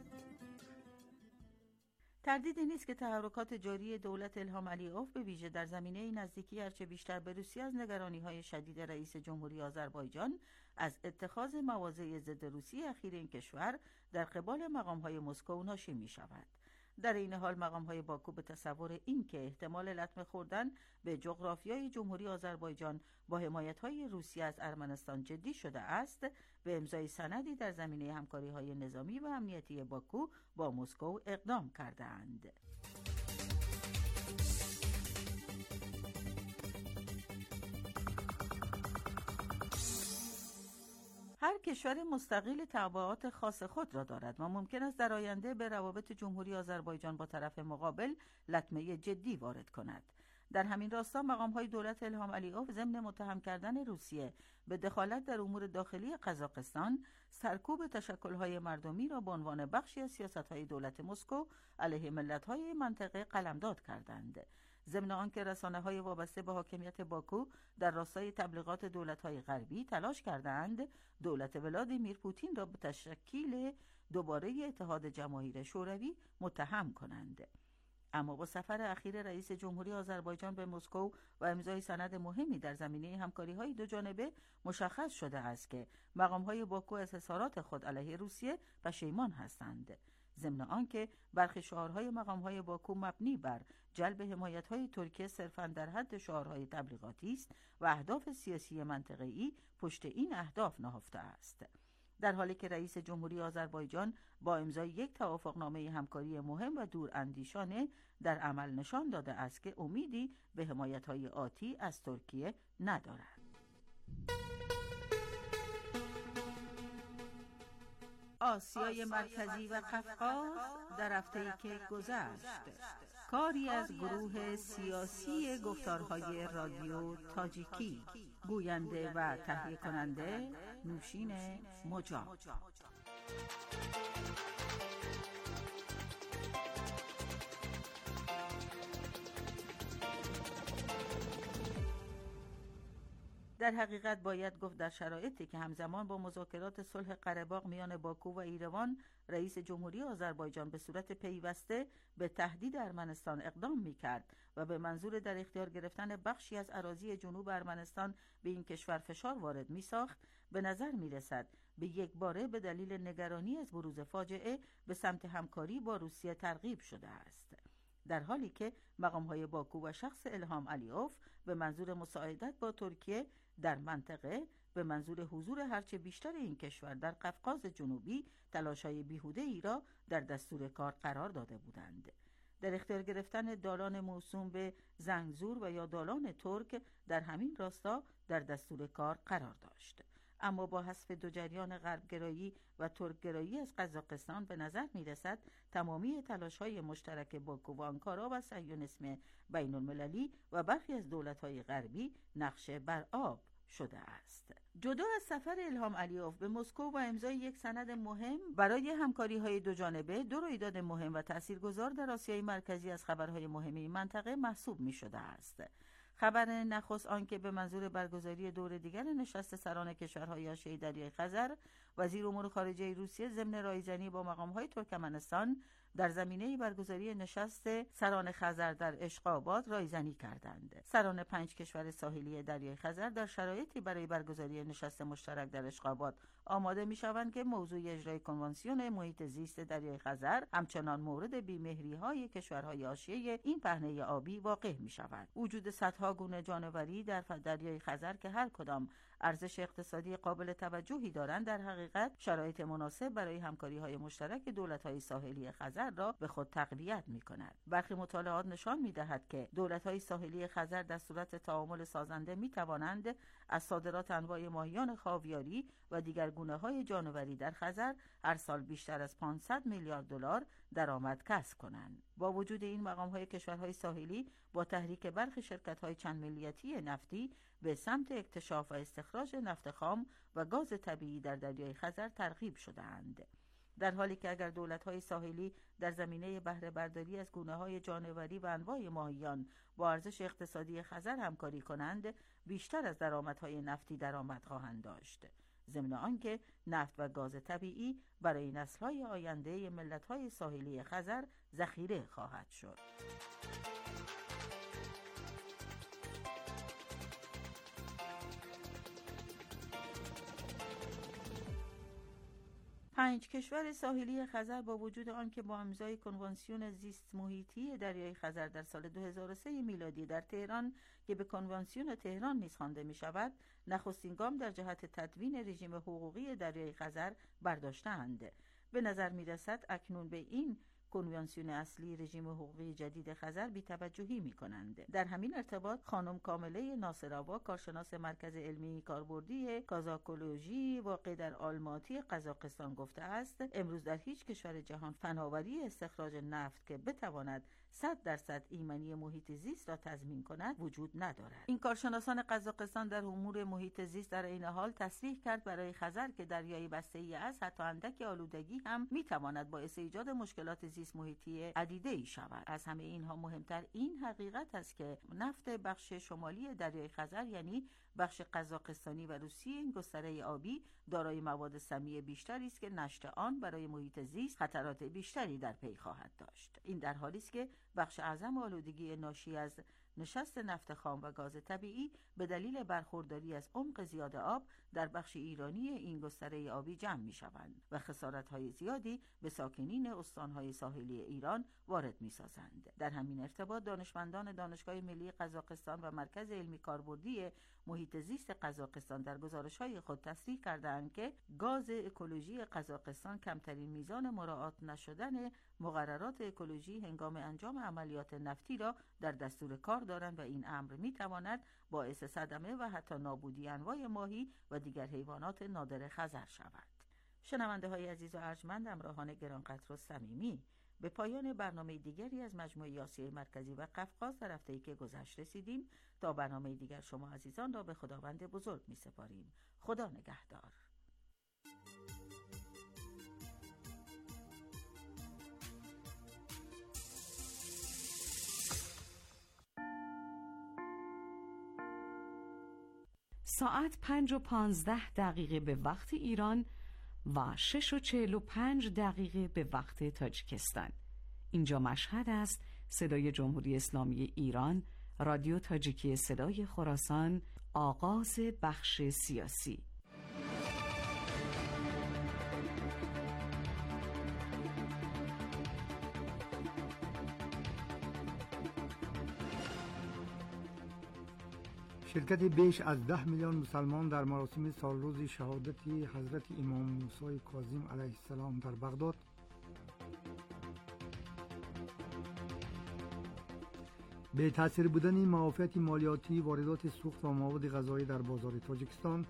تردیدی نیست که تحرکات جاری دولت الهام علیوف به ویژه در زمینه نزدیکی هرچه بیشتر به روسیه از نگرانی‌های شدید رئیس جمهوری آذربایجان از اتخاذ مواضع ضد روسیه اخیر این کشور در قبال مقام‌های مسکو ناشی می‌شود. در این حال مقام‌های باکو به تصور این که احتمال لطمه خوردن به جغرافیای جمهوری آذربایجان با حمایت‌های روسیه از ارمنستان جدی شده است، به امضای سندی در زمینه همکاری‌های نظامی و امنیتی باکو با مسکو اقدام کردند. هر کشور مستقل تبعات خاص خود را دارد و ممکن است در آینده به روابط جمهوری آذربایجان با طرف مقابل لطمه جدی وارد کند. در همین راستا مقام‌های دولت الهام علیوف ضمن متهم کردن روسیه به دخالت در امور داخلی قزاقستان، سرکوب تشکل‌های مردمی را به عنوان بخشی از سیاست‌های دولت مسکو علیه ملت‌های منطقه قلمداد کردند. ضمن آنکه رسانه‌های وابسته به حاکمیت باکو در راستای تبلیغات دولت‌های غربی تلاش کردند دولت ولادیمیر پوتین را به تشکیل دوباره اتحاد جماهیر شوروی متهم کنند. اما با سفر اخیر رئیس جمهوری آذربایجان به مسکو و امضای سند مهمی در زمینه همکاری‌های دو جانبه مشخص شده است که مقام‌های باکو از اظهارات خود علیه روسیه پشیمان هستند. ضمن آنکه برخی شعارهای مقام‌های باکو مبنی بر جلب حمایت‌های ترکیه صرفاً در حد شعارهای تبلیغاتی است و اهداف سیاسی منطقه‌ای پشت این اهداف نهفته است. در حالی که رئیس جمهوری آذربایجان با امضای یک توافقنامه همکاری مهم و دوراندیشانه در عمل نشان داده است که امیدی به حمایت‌های آتی از ترکیه ندارد. آسیای مرکزی و قفقاز در هفته‌ای که گذشت، کاری از گروه سیاسی گفتارهای رادیو تاجیکی، گوینده و تهیه کننده نوشین مجاب. در حقیقت باید گفت در شرایطی که همزمان با مذاکرات صلح قره‌باغ میان باکو و ایروان، رئیس جمهوری آذربایجان به صورت پیوسته به تهدید ارمنستان اقدام می‌کرد و به منظور در اختیار گرفتن بخشی از اراضی جنوب ارمنستان به این کشور فشار وارد می‌ساخت، به نظر می‌رسد به یک باره به دلیل نگرانی از بروز فاجعه به سمت همکاری با روسیه ترغیب شده است. در حالی که مقام‌های باکو و شخص الهام علیوف به منظور مساعدت با ترکیه در منطقه به منظور حضور هرچه بیشتر این کشور در قفقاز جنوبی تلاش‌های بیهوده ای را در دستور کار قرار داده بودند. در اختیار گرفتن دالان موسوم به زنگزور و یا دالان ترک در همین راستا در دستور کار قرار داشت. اما با حذف دو جریان غربگرایی و ترکگرایی از قزاقستان به نظر می رسد تمامی تلاش‌های مشترک باکو و آنکارا و صهیونیسم بین المللی و برخی از دولت‌های غربی نقشه بر آب شده است. جدا از سفر الهام علیوف به مسکو و امضای یک سند مهم برای همکاری‌های دو جانبه، دو رویداد مهم و تاثیرگذار در آسیای مرکزی از خبرهای مهم این منطقه محسوب می‌شده است. خبر نخست آنکه به منظور برگزاری دور دیگر نشست سران کشورهای حاشیه دریای خزر، وزیر امور خارجه روسیه ضمن رایزنی با مقام‌های ترکمنستان در زمینه برگزاری نشست سران خزر در اشقاباد رایزنی کردند. سران پنج کشور ساحلی دریای خزر در شرایطی برای برگزاری نشست مشترک در اشقاباد آماده می‌شوند که موضوع اجرای کنوانسیون محیط زیست دریای خزر همچنان مورد بی‌مهری‌های کشورهای حاشیه این پهنه آبی واقع می‌شود. وجود صدها گونه جانوری در دریای خزر که هر کدام ارزش اقتصادی قابل توجهی دارند، در حقیقت شرایط مناسب برای همکاری‌های مشترک دولت‌های ساحلی خزر را به خود تقویت می‌کند. برخی مطالعات نشان می‌دهد که دولت‌های ساحلی خزر در صورت تعامل سازنده می‌توانند از صادرات انواع ماهیان خاویاری و دیگر گونه‌های جانوری در خزر هر سال بیشتر از پانصد میلیارد دلار درآمد کسب کنند. با وجود این، مقام‌های کشورهای ساحلی با تحریک برخی شرکت‌های چند ملیتی نفتی به سمت اکتشاف و استخراج نفت خام و گاز طبیعی در دریای خزر ترغیب شده‌اند. در حالی که اگر دولت‌های ساحلی در زمینه بهره برداری از گونه‌های جانوری و انواع ماهیان با ارزش اقتصادی خزر همکاری کنند، بیشتر از درآمدهای نفتی درآمد خواهند داشت. ضمن آنکه نفت و گاز طبیعی برای نسل‌های آینده ملت‌های ساحلی خزر ذخیره خواهد شد. پنج کشور ساحلی خزر با وجود آنکه با امضای کنوانسیون زیست محیطی دریای خزر در سال دو هزار و سه میلادی در تهران که به کنوانسیون تهران نیز خوانده می شود، نخستین گام در جهت تدوین رژیم حقوقی دریای خزر برداشته‌اند. به نظر می رسد اکنون به این کنوانسیون اصلی رژیم حقوقی جدید خزر بی‌توجهی می‌کنند. در همین ارتباط خانم کامله ناصرآوا، کارشناس مرکز علمی کاربردی کازاکولوژی واقع در آلماتی قزاقستان گفته است امروز در هیچ کشور جهان فناوری استخراج نفت که بتواند صد درصد ایمنی محیط زیست را تضمین کند وجود ندارد. این کارشناسان قزاقستان در امور محیط زیست در این حال تصریح کرد برای خزر که دریای بسته‌ای است حتی اندک آلودگی هم می‌تواند باعث ایجاد مشکلات زیست محیطی عدیده‌ای شود. از همه اینها مهمتر این حقیقت است که نفت بخش شمالی دریای خزر یعنی بخش قزاقستانی و روسیه این گستره آبی دارای مواد سمی بیشتری است که نشت آن برای محیط زیست خطرات بیشتری در پی خواهد داشت. این در حالی است که بخش اعظم آلودگی ناشی از نشست نفت خام و گاز طبیعی به دلیل برخورداری از عمق زیاد آب در بخش ایرانی این گستره آبی جمع می شوند و خسارت‌های زیادی به ساکنین استان‌های ساحلی ایران وارد می سازند. در همین ارتباط دانشمندان دانشگاه ملی قزاقستان و مرکز علمی کاربردی محیط زیست قزاقستان در گزارش‌های خود تصریح کردند که گاز اکولوژی قزاقستان کمترین میزان مراعات نشدن مقررات اکولوژی هنگام انجام عملیات نفتی را در دستور کار دارند و این امر می‌تواند باعث صدمه و حتی نابودی انواع ماهی و دیگر حیوانات نادر خزر شود. شنونده‌های عزیز و ارجمند، همراهان گرانقدر و صمیمی، به پایان برنامه دیگری از مجموعه آسیای مرکزی و قفقاز در هفته‌ای که گذشت رسیدیم. تا برنامه دیگر شما عزیزان را به خداوند بزرگ می‌سپاریم. خدا نگهدار. ساعت پنج و پانزده دقیقه به وقت ایران و شش و چهل و پنج دقیقه به وقت تاجیکستان. اینجا مشهد است. صدای جمهوری اسلامی ایران، رادیو تاجیکی صدای خراسان، آغاز بخش سیاسی. شرکت بیش از ده میلیون مسلمان در مراسم سالروز شهادت حضرت امام موسی کاظم علیه السلام در بغداد، به تاثیر بودن معافیت مالیاتی واردات سوخت و مواد غذایی در بازار تاجیکستان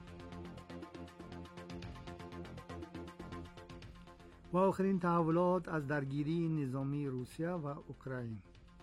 و آخرین تحولات از درگیری نظامی روسیه و اوکراین.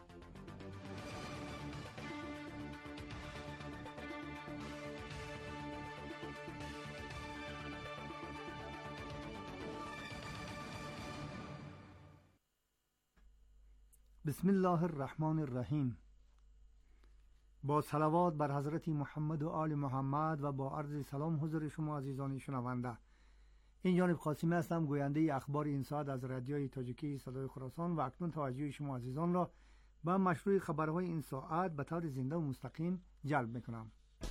بسم الله الرحمن الرحیم. با صلوات بر حضرت محمد و آل محمد و با عرض سلام حضور شما عزیزان شنونده. این جانب قاسمی هستم، گوینده اخبار این ساعت از رادیوی تاجیکی صدای خراسان و اکنون توجه شما عزیزان را به مشروع خبرهای این ساعت به طور زنده و مستقیم جلب میکنم.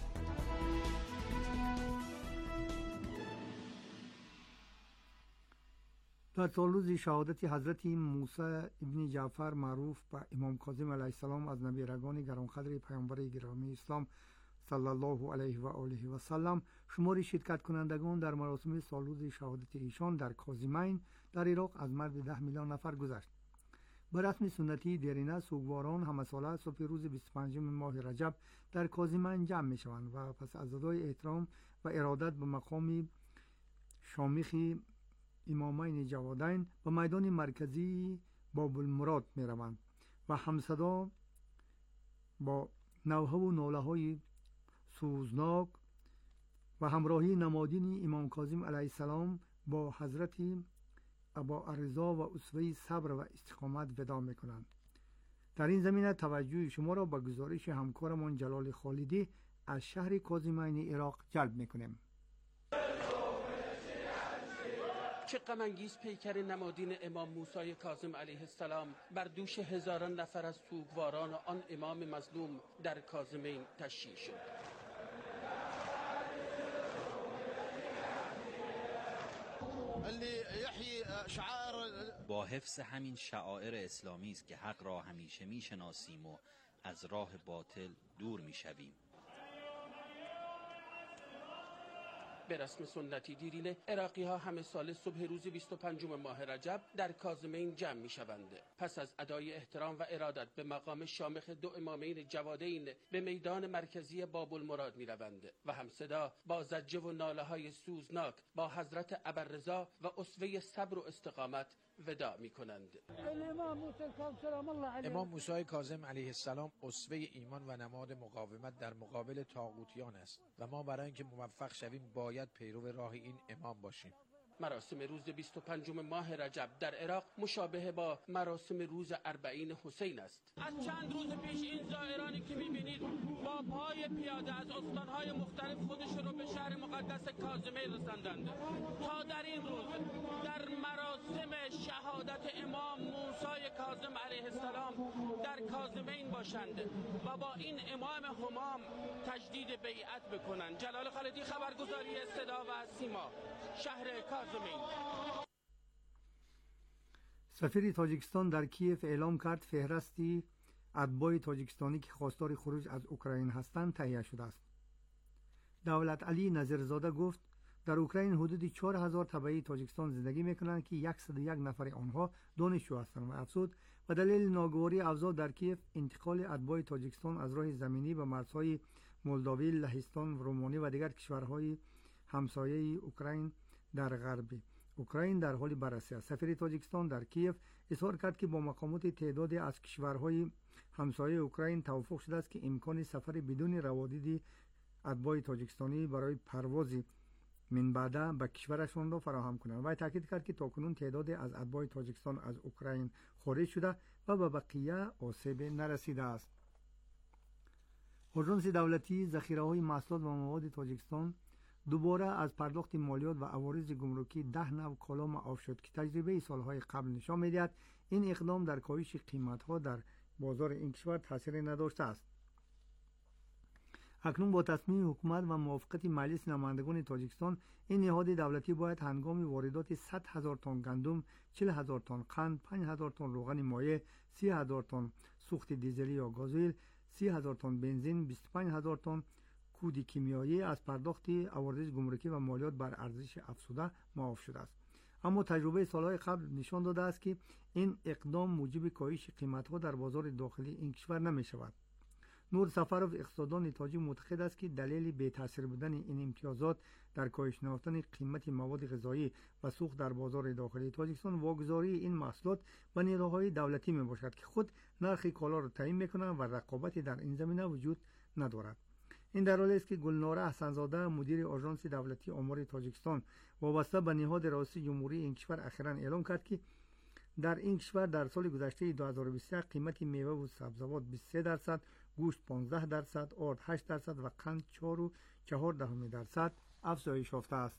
در سالروز شهادت حضرت موسی ابن جعفر معروف به امام کاظم علیه السلام از نبیرگان گرانقدر پیامبر گرامی اسلام صلی الله علیه و آله و سلم، شماری شرکت کنندگان در مراسم سالروز شهادت ایشان در کاظمین در عراق از مرد ده میلیون نفر گذشت. به رسم سنتی دیرینه سوگواران همه ساله صبح روز بیست و پنجم ماه رجب در کاظمین جمع می شوند و پس از ادای احترام و ارادت به مقام شامخ امامین جوادین به میدان مرکزی باب المراد می روند و همصدا با نوحه و ناله های سوزناک و همراهی نمادین امام کاظم علیه السلام با حضرت ابوالرضا و اسوه صبر و استقامت وداع می کنند. در این زمینه توجه شما را به گزارش همکارمان جلال خالدی از شهر کاظمین عراق جلب می کنیم. چه غم انگیز پیکر نمادین امام موسی کاظم علیه السلام بر دوش هزاران نفر از سوگواران آن امام مظلوم در کاظمین تشییع شد. با حفظ همین شعائر اسلامی است که حق را همیشه میشناسیم و از راه باطل دور میشویم. به رسم سنتی دیرینه عراقی ها همه سال صبح روز بیست و پنجم ماه رجب در کاظمین جمع می شوند. پس از ادای احترام و ارادت به مقام شامخ دو امامین جوادین به میدان مرکزی باب المراد می روند و همصدا با زجه و ناله های سوزناک با حضرت ابررضا و اسوه صبر و استقامت وداع می کنند. امام موسی کاظم علیه السلام اسوه ایمان و نماد مقاومت در مقابل طاغوتیان است و ما برای اینکه موفق شویم باید پیرو راه این امام باشیم. مراسم روز بیست و پنجم ماه رجب در عراق مشابه با مراسم روز اربعین حسین است. از چند روز پیش این زائرانی که می‌بینید با پای پیاده از استان‌های مختلف خودشون رو به شهر مقدس کاظمین رساندند تا در این روز در مراسم شهادت امام موسی کاظم علیه السلام در کاظمین باشند و با این امام همام تجدید بیعت بکنند. جلال خالدی، خبرگزاری صدا و سیما، شهر کاظمین. سفیر تاجیکستان در کیف اعلام کرد فهرستی اتباع تاجیکستانی که خواستار خروج از اوکراین هستند تهیه شده است. دولت علی نظرزاده گفت در اوکراین حدود چهار هزار تبعی تاجیکستان زندگی میکنند که صد و یک نفر آنها دانشجو هستند و افزود و دلیل ناگواری اوضاع در کیف انتقال اتباع تاجیکستان از راه زمینی به مرزهای مولداوی، لهستان، رومانی و دیگر کشورهای همسایه اوکراین در غرب اوکراین در حال بررسی است. سفیر تاجیکستان در کیف اظهار کرد که با مقامات تعدادی از کشورهای همسایه اوکراین توافق شده است که امکان سفر بدون روادید اتباع تاجیکستانی برای پرواز من بعد به کشورشان را فراهم کنند. و تاکید کرد که تاکنون تعدادی از اتباع تاجیکستان از اوکراین خارج شده و به بقیه آسیب نرسیده است. آژانس دولتی ذخیره‌های محصولات و مواد تاجیکستان دوباره از پرداخت مالیات و عوارض گمرکی ده نوع کالا معاف شد که تجربه سالهای قبل نشان می‌دهد این اقدام در کاهش قیمت‌ها در بازار این کشور تاثیر نداشته است. اکنون با تصمیم حکومت و موافقت مجلس نمایندگان تاجیکستان این نهاد دولتی باید هنگام واردات صد هزار تن گندم، چهل هزار تن قند، پنج هزار تن روغن مایع، سی هزار تن سوخت دیزلی یا گازوئیل، سی هزار تن بنزین، بیست و پنج هزار تن کود کیمیایی از پرداخت عوارض گمرکی و مالیات بر ارزش افزوده معاف شده است. اما تجربه سالهای قبل نشان داده است که این اقدام موجب کاهش قیمت‌ها در بازار داخلی این کشور نمی‌شود. نور سفرов اقتصاددان تاجیک معتقد است که دلیل بی تاثیر بودن این امتیازات در کاهش نیافتن قیمت مواد غذایی و سوخت در بازار داخلی تاجیکستان واگذاری این محصولات به نیروهای دولتی میباشد که خود نرخ کالا را تعیین میکنند و رقابتی در این زمینه وجود ندارد. این در حالی است که گلناره احسن‌زاده مدیر آژانس دولتی آمار تاجیکستان وابسته به نهاد رئاستی جمهوری این کشور اخیراً اعلام کرد که در این کشور در سال گذشته دو هزار و بیست و یک قیمت میوه و سبزیجات بیست و سه درصد، گوشت پانزده درصد، آرد هشت درصد و قند چهار و چهار دهم درصد افزایش یافته است.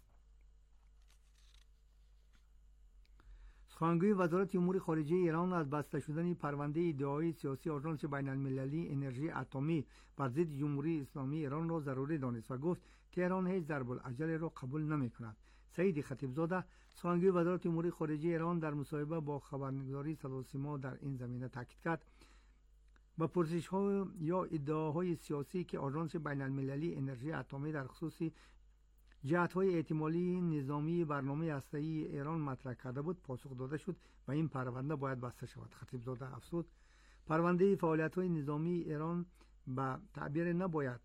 سخنگوی وزارت امور خارجه ایران از بسته شدن پرونده ادعای سیاسی آژانس بین المللی انرژی اتمی بر ضد جمهوری اسلامی ایران را ضروری دانست و گفت که ایران هیچ ضرب العجل را قبول نمی‌کند. سعید خطیبزاده سخنگوی وزارت امور خارجه ایران در مصاحبه با خبرنگاری صدا و سیما در این زمینه تاکید کرد با پرسش‌ها یا ادعاهای سیاسی که آژانس بین المللی انرژی اتمی در خصوص جهت‌های احتمالی نظامی برنامه هسته‌ای ایران مطرح کرده بود پاسخ داده شد و این پرونده باید بسته شود. خطیبزاده افزود پرونده فعالیت‌های نظامی ایران به تعبیر نباید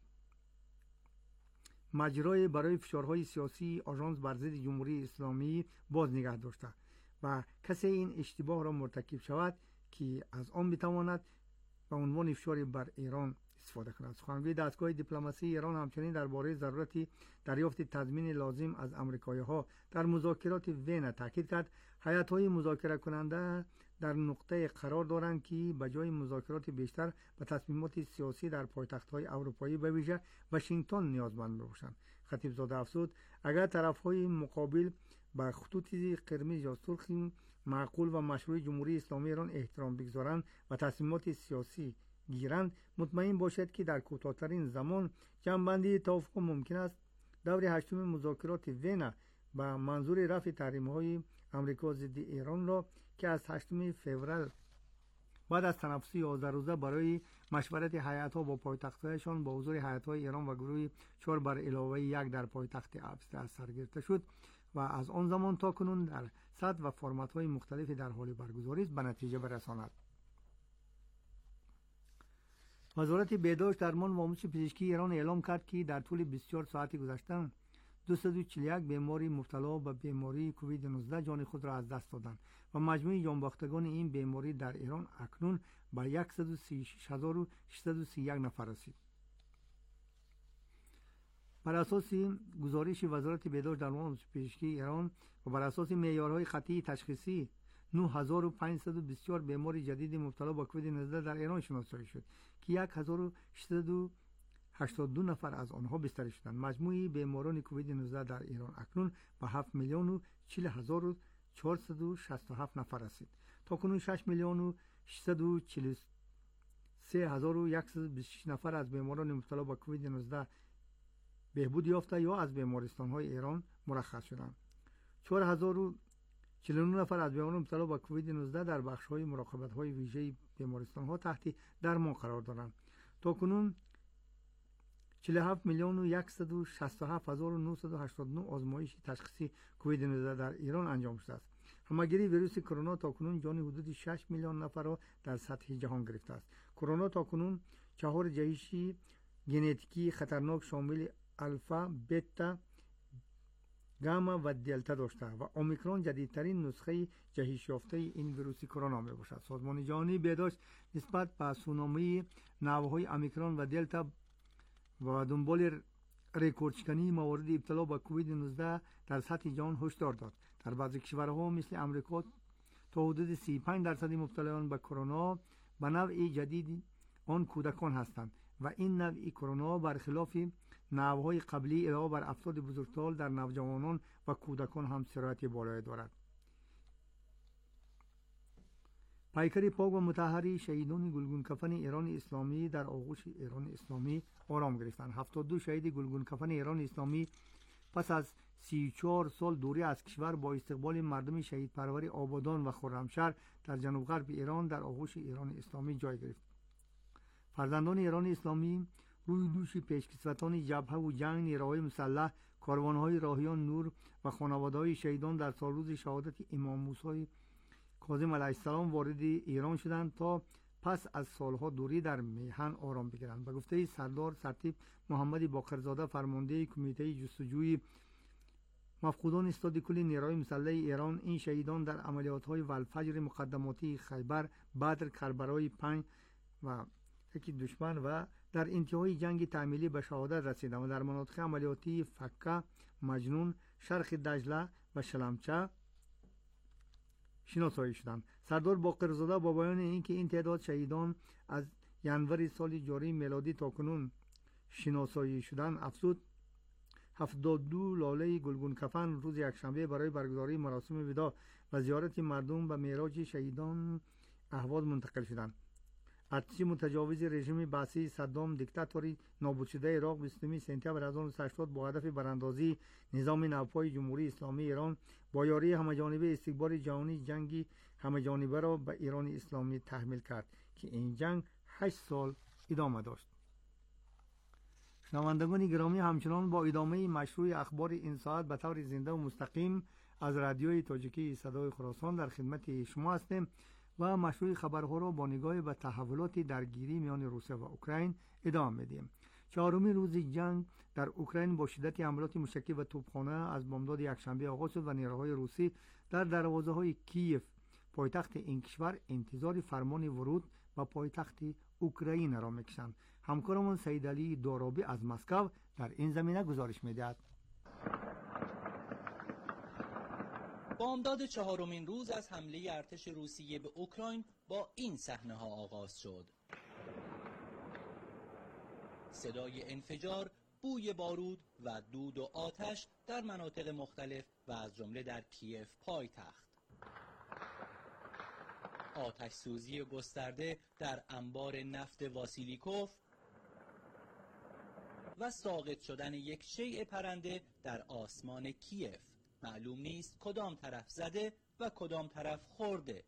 مجرای برای فشارهای سیاسی آژانس بر ضد جمهوری اسلامی باز نگه داشته و کسی این اشتباه را مرتکب شود که از آن بتواند به عنوان فشاری بر ایران استفاده کند. سخنگوی دستگاه دیپلماسی ایران همچنین درباره ضرورت دریافت تضمین لازم از آمریکایی‌ها در مذاکرات وین تاکید کرد. هیئت‌های مذاکره کننده در نقطه قرار دارند که به جای مذاکرات بیشتر به تصمیمات سیاسی در پایتخت‌های اروپایی به ویژه واشنگتن نیازمند باشند. خطیبزاده افزود اگر طرف‌های مقابل به خطوط قرمز یا سرخ معقول و مشروع جمهوری اسلامی ایران احترام بگذارند و تصمیمات سیاسی گیرند مطمئن باشد که در کوتاه‌ترین زمان جمع‌بندی توافق ممکن است. دور هشتم مذاکرات وین به منظور رفع تحریم‌های آمریکا ضد ایران را که از هشتم فوریه بعد از تنفس یازده روزه برای مشورت هیئت‌ها با پایتخت‌هایشان با حضور هیئت‌های ایران و گروه چهار بر علاوه یک در پایتخت ابسته سر گرفته شد و از آن زمان تا کنون در سطح و فرمت‌های مختلفی در حال برگزاری است به نتیجه برساند. وزارت بهداشت، درمان و آموزش پزشکی ایران اعلام کرد که در طول بیست و چهار ساعت گذشته دویست و چهل و یک بیماری مبتلا به بیماری کووید نوزده جان خود را از دست دادند و مجموع جانباختگان این بیماری در ایران اکنون به صد و سی و شش هزار و ششصد و سی و یک نفر رسید. بر اساس گزارش وزارت بهداشت، درمان و آموزش پزشکی ایران و بر اساس معیارهای قطعی تشخیصی نه هزار و پانصد و بیست و چهار بیماری جدید مبتلا به کووید نوزده در ایران شناسایی شد که هزار و ششصد و هشتاد و دو نفر از آنها بستری شدند. مجموع بیماران کووید نوزده در ایران اکنون به هفت میلیون و چهل هزار و چهارصد و شصت و هفت نفر رسید. تا کنون شش میلیون و ششصد و چهل و سه هزار و صد و بیست و شش نفر از بیماران مبتلا به کووید نوزده بهبود یافته یا از بیمارستان‌های ایران مرخص شدند. چهار هزار و چهل و نه نفر از بیماران مبتلا به کووید نوزده در بخش‌های مراقبت‌های ویژه بیمارستان‌ها تحت درمان قرار دارند. تا کنون چهل و هفت میلیون و صد و شصت و هفت هزار و نهصد و هشتاد و نه آزمایش تشخیصی کووید نوزده در ایران انجام شده است. همگیری ویروس کرونا تا کنون جان حدود شش میلیون نفر را در سطح جهان گرفته است. کرونا تا کنون چهار جهش ژنتیکی خطرناک شامل الفا، بتا، گاما و دلتا داشته و اومیکرون جدیدترین نسخه جهش یافته این ویروس کرونا می باشد. سازمان جهانی بهداشت نسبت به سونامی نوع‌های اومیکرون و دلتا و دنبال رکورد شکنی موارد ابتلا به کووید نوزده در سطح جهان هشدار داد. در بعضی کشورها مثل امریکا تا حدود سی و پنج درصد مبتلایان به کرونا به نوع جدید آن کودکان هستند و این نوع کرونا برخلاف نوع‌های قبلی علاوه بر افراد بزرگسال در نوجوانان و کودکان هم سرایت بالایی دارد. پیکر پاک و مطهر شهیدان گلگون کفن ایران اسلامی در آغوش ایران اسلامی آرام گرفتند. هفتاد و دو شهید گلگون کفن ایران اسلامی پس از سی و چهار سال دوری از کشور با استقبال مردم شهید پرور آبادان و خرمشهر در جنوب غرب ایران در آغوش ایران اسلامی جای گرفت. فرزندان ایران اسلامی روی دوش پیشکسوتان جبهه و جنگ، نیروهای مسلح، کاروانهای راهیان نور و خانواده‌های شهیدان در سال روز شهادت امام موسی کاظم علیه السلام وارد ایران شدند تا پس از سالها دوری در میهن آرام بگیرند. به گفته سردار سرتیپ محمد باقرزاده فرمانده کمیته جستجوی مفقودان استاد کل نیروهای مسلح ایران، این شهیدان در عملیات‌های والفجر مقدماتی خیبر، بدر، کربلای پنج و یکی دشمن و در انتهای جنگ تعمیلی به شهادت رسیدند و در مناطق عملیاتی فکه، مجنون، شرق دجله و شلمچه شناسایی شدند. سردار باقرزاده با بیان اینکه این تعداد شهیدان از ینور سال جاری میلادی تا کنون شناسایی شدند افزود هفتاد و دو لاله گلگون کفن روز یکشنبه برای برگزاری مراسم وداع و زیارت مردم به معراج شهیدان اهواز منتقل شدند. ارتش متجاوز رژیم بعثی صدام دیکتاتوری نابود شده عراق بیستم سپتامبر هزار و نهصد و هشتاد با هدف براندازی نظام نوپای جمهوری اسلامی ایران با یاری همه‌جانبه استکبار جهانی جنگی همه‌جانبه را به ایران اسلامی تحمیل کرد که این جنگ هشت سال ادامه داشت. شنوندگان گرامی، همچنان با ادامه مشروع اخبار این ساعت به طور زنده و مستقیم از رادیوی تاجیکی صدای خراسان در خدمت شما هستیم و مشروع خبرها را با نگاه به تحولات درگیری میان روسیه و اوکراین ادامه میدیم. چهارمین روز جنگ در اوکراین با شدت حملات موشکی و توپخانه از بامداد یکشنبه آغاز شد و نیروهای روسی در دروازه‌های کیف پایتخت این کشور انتظار فرمان ورود به پایتخت اوکراین را میکشند. همکارمون سید علی دارابی از مسکو در این زمینه گزارش میدهد. بامداد چهارمین روز از حمله ارتش روسیه به اوکراین با این صحنه ها آغاز شد. صدای انفجار، بوی بارود و دود و آتش در مناطق مختلف و از جمله در کیف پایتخت. آتش سوزی گسترده در انبار نفت واسیلیکوف و ساقط شدن یک شیء پرنده در آسمان کیف. معلوم نیست کدام طرف زده و کدام طرف خورده.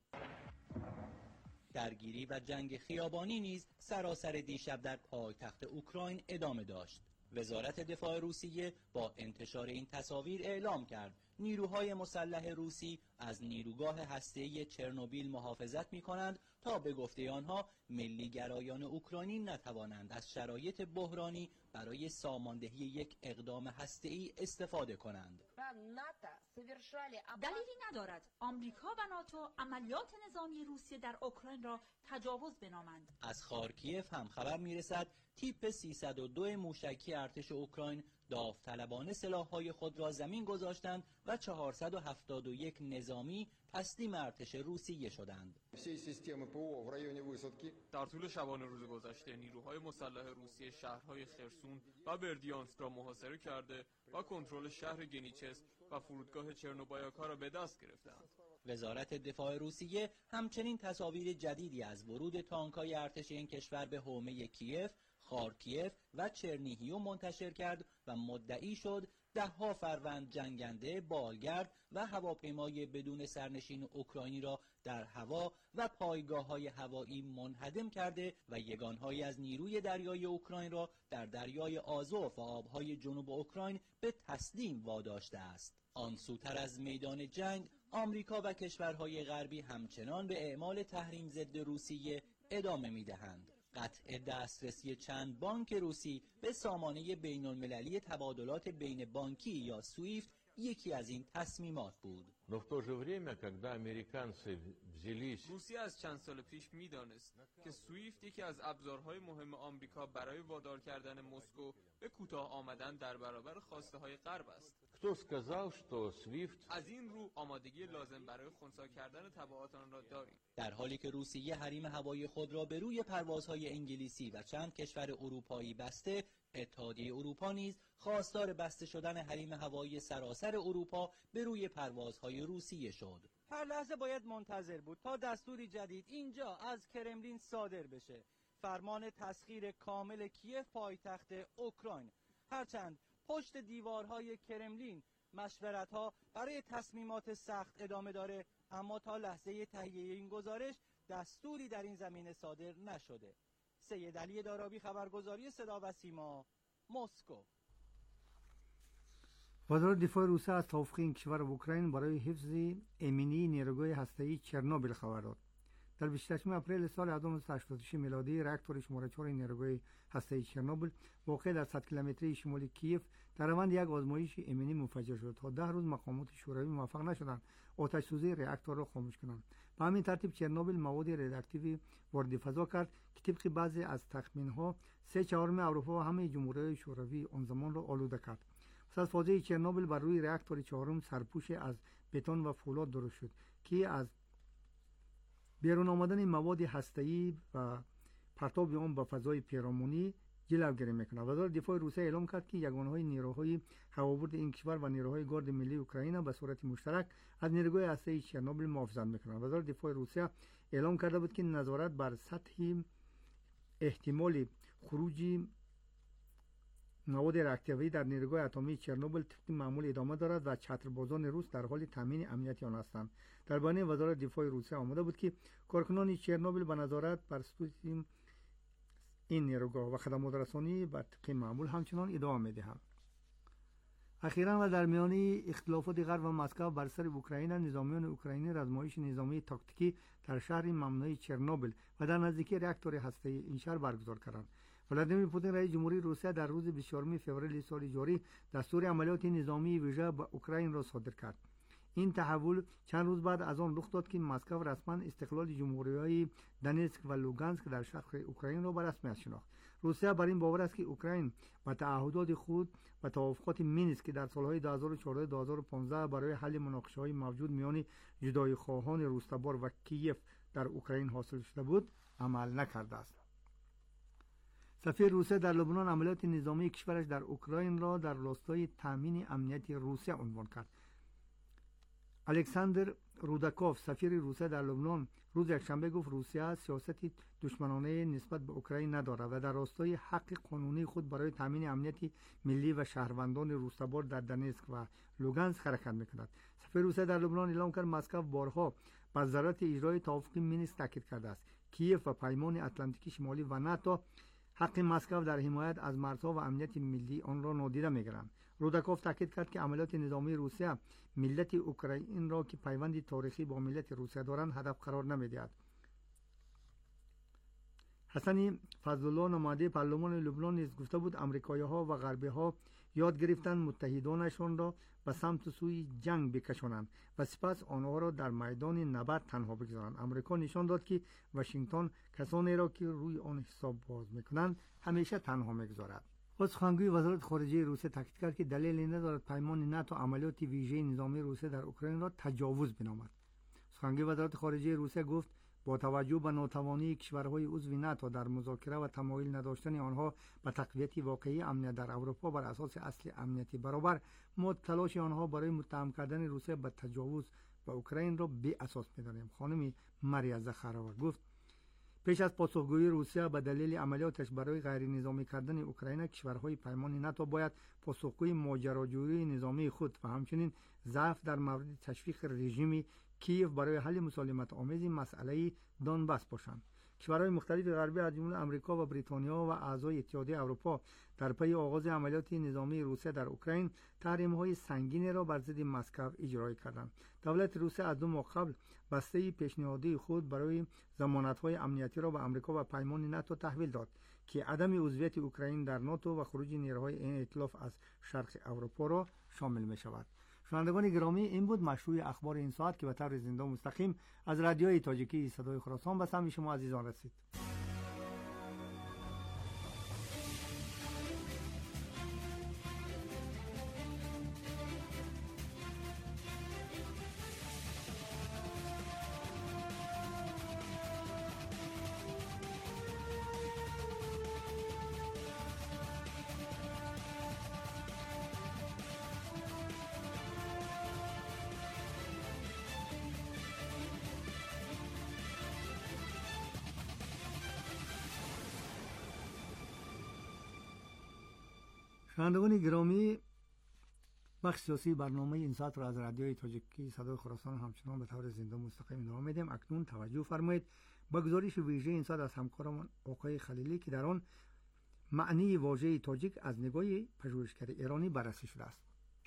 درگیری و جنگ خیابانی نیز سراسر دیشب در پایتخت اوکراین ادامه داشت. وزارت دفاع روسیه با انتشار این تصاویر اعلام کرد نیروهای مسلح روسی از نیروگاه هسته‌ای چرنوبیل محافظت می‌کنند تا به گفته آنها ملی‌گرایان اوکراینی نتوانند از شرایط بحرانی برای ساماندهی یک اقدام هسته‌ای استفاده کنند. دلیلی ندارد آمریکا و ناتو عملیات نظامی روسیه در اوکراین را تجاوز بنامند. از خارکیف هم خبر میرسد تیپ سیصد و دو موشکی ارتش اوکراین داوطلبانه سلاح‌های خود را زمین گذاشتند و چهارصد و هفتاد و یک نظامی تسلیم ارتش روسیه شدند. در طول شبانه روز گذشته نیروهای مسلح روسیه شهرهای خرسون و بردیانسک را محاصره کرده و کنترل شهر گنیچسک و فرودگاه چرنوبایاکا را به دست گرفتند. وزارت دفاع روسیه همچنین تصاویر جدیدی از ورود تانک‌های ارتش این کشور به حومه کیف، خارکیف و چرنیهیو منتشر کرد و مدعی شد ده‌ها فروند جنگنده، بالگرد و هواپیمای بدون سرنشین اوکراینی را در هوا و پایگاه‌های هوایی منهدم کرده و یگان‌هایی از نیروی دریایی اوکراین را در دریای آزوف و آب‌های جنوب اوکراین به تسلیم واداشته است. آن سوتر از میدان جنگ، آمریکا و کشورهای غربی همچنان به اعمال تحریم ضد روسیه ادامه می‌دهند. قطع دسترسی چند بانک روسی به سامانه بین المللی تبادلات بین بانکی یا سویفت یکی از این تصمیمات بود. روسیه از چند سال پیش می‌دانست که سویفت یکی از ابزارهای مهم آمریکا برای وادار کردن مسکو به کوتاه آمدن در برابر خواسته‌های غرب است. از این رو آمادگی لازم برای خنثی کردن تبعات آن را داریم. در حالی که روسیه حریم هوایی خود را به روی پروازهای انگلیسی و چند کشور اروپایی بسته، اتحادیه اروپا نیز خواستار بسته شدن حریم هوایی سراسر اروپا به روی پروازهای روسیه شد. هر لحظه باید منتظر بود تا دستوری جدید اینجا از کرملین صادر بشه. فرمان تسخیر کامل کیف پایتخت اوکراین. هرچند پشت دیوارهای کرملین مشورت‌ها برای تصمیمات سخت ادامه داره، اما تا لحظه تهیه این گزارش دستوری در این زمینه صادر نشده. سید علی دارابی، خبرگزاری صدا و سیما، مسکو. وزارت دفاع روسیه از توافق این کشور و اوکراین برای حفظ امنی نیروگاه هسته‌ای چرنوبیل خبر داد. در بیست و هشتم اپریل سال هزار و نهصد و هشتاد و شش میلادی راکتور شماره چهار نیروگاه هسته‌ای چرنوبیل واقع در صد کیلومتری شمالی کیف در روند یک آزمایش ایمنی منفجر شد. تا ده روز مقامات شوروی موفق نشدند آتش سوزی راکتور را خاموش کنند. به همین ترتیب چرنوبیل مواد رادیواکتیو وارد فضا کرد که طبق بعضی از تخمین‌ها سه چهارم اروپا و همه جمهوری‌های شوروی آن زمان را آلوده کرد. پس از فاجعه چرنوبیل بر روی راکتور چهارم سرپوش از بتون و فولاد درست شد که از بیرون آمدن مواد هسته‌ای و پرتاب آن به فضای پیرامونی جلوگیری می‌کند. وزارت دفاع روسیه اعلام کرد که یگانه‌های نیروهای هوابرد این کشور و نیروهای گارد ملی اوکراین به صورت مشترک از نیروگاه هسته‌ای چرنوبیل محافظت می‌کنند. وزارت دفاع روسیه اعلام کرده بود که نظارت بر سطح احتمال خروج مواد راکتیویی در نیروگاه اتمی چرنوبیل طبق معمول ادامه دارد و چتربازان روس در حال تامین امنیت آن هستند. در بیانیه وزارت دفاع روسیه آمده بود که کارکنان چرنوبیل به نظارت بر سطح این نیروگاه و خدمات رسانی بر طبق معمول همچنان ادامه می‌دهند. اخیراً و در میان اختلافات غرب و مسکو بر سر اوکراین، نظامیان اوکراینی آزمایش نظامی تاکتیکی در شهر ممنوعه چرنوبیل و در نزدیکی راکتور هسته‌ای این شهر برگزار کردند. ولادیمیر پوتین رئیس جمهوری روسیه در روز بیست و چهارم فوریه سال جاری دستور عملیات نظامی ویژه به اوکراین را صادر کرد. این تحول چند روز بعد از آن رخ داد که مسکو رسما استقلال جمهوری‌های دونتسک و لوگانسک در شرق اوکراین را به رسمیت شناخت. روسیه بر این باور است که اوکراین با تعهدات خود و توافقات مینسک که در سالهای دو هزار و چهارده تا دو هزار و پانزده برای حل مناقشه‌های موجود میان جدایی خواهان روس‌تبار و کیف در اوکراین حاصل شده بود، عمل نکرده است. سفیر روسیه در لبنان عملیات نظامی کشورش در اوکراین را در راستای تامین امنیت روسیه عنوان کرد. الکساندر رودکوف سفیر روسیه در لبنان روز یکشنبه گفت روسیه سیاستی دشمنانه نسبت به اوکراین ندارد و در راستای حق قانونی خود برای تامین امنیت ملی و شهروندان روستابار در دنیسک و لوگانسک حرکت میکند. سفیر روسیه در لبنان اعلام کرد مسکو بارها بر ضرورت اجرای توافق مینسک تاکید کرده است. کیف و پیمان اتلانتیک شمالی و ناتو حق مسکو در حمایت از مرزها و امنیت ملی آن را نادیده می‌گیرند. رودکوف تاکید کرد که عملیات نظامی روسیه ملت اوکراین را که پیوندی تاریخی با ملت روسیه دارند هدف قرار نمی‌دهد. حسن فضلالله نماینده پارلمان لبنان نیز گفته بود آمریکایی‌ها و غربی‌ها یاد گرفتند متحدانشان را به سمت سوی جنگ بکشانند و سپس آنها را در میدان نبرد تنها بگذارند. آمریکا نشان داد که واشنگتن کسانی را که روی آن حساب باز میکنند همیشه تنها میگذارد. سخنگوی وزارت خارجه روسیه تاکید کرد که دلیلی ندارد پیمان ناتو عملیات ویژه نظامی روسیه در اوکراین را تجاوز بنامد. سخنگوی وزارت خارجه روسیه گفت با توجه به ناتوانی کشورهای عضو ناتو در مذاکره و تمایل نداشتن آنها به تقویت واقعی امنیت در اروپا بر اساس اصل امنیتی برابر، ما تلاش آنها برای متهم کردن روسیه به تجاوز به اوکراین را بی اساس می‌دانیم. خانم ماریا زخارova گفت پیش از پاسخگویی روسیه به دلیل عملیاتش برای غیر نظامی کردن اوکراین، کشورهای پیمان ناتو باید پاسخگوی ماجراجویی نظامی خود و همچنین ضعف در مورد تشویق رژیم کیف برای حل مسالمت آمیز مسئله دونباس باشند. کشورهای مختلف غربی از جمله آمریکا و بریتانیا و اعضای اتحادیه اروپا در پی آغاز عملیات نظامی روسیه در اوکراین تحریم‌های سنگینی را بر ضد مسکو اجرا کردند. دولت روسیه از دو ماه قبل بسته پیشنهادی خود برای ضمانت‌های امنیتی را به آمریکا و پیمان ناتو تحویل داد که عدم عضویت اوکراین در ناتو و خروج نیروهای این ائتلاف از شرق اروپا را شامل می‌شود. شنوندگان گرامی، این بود مشروع اخبار این ساعت که به طور زنده و مستقیم از رادیوی تاجیکی صدای خراسان به سمع شما عزیزان رسید. شنوندگان گرامی، بخش سیاسی برنامه این ساعت را از رادیوی تاجیکی صدای خراسان همچنان به طور زنده و مستقیم ادامه میدیم. اکنون توجه فرمایید به گزارش ویژه این ساعت از همکارمان آقای خلیلی که در آن معنی واژه تاجیک از نگاه پژوهشگر ایرانی بررسی شده است.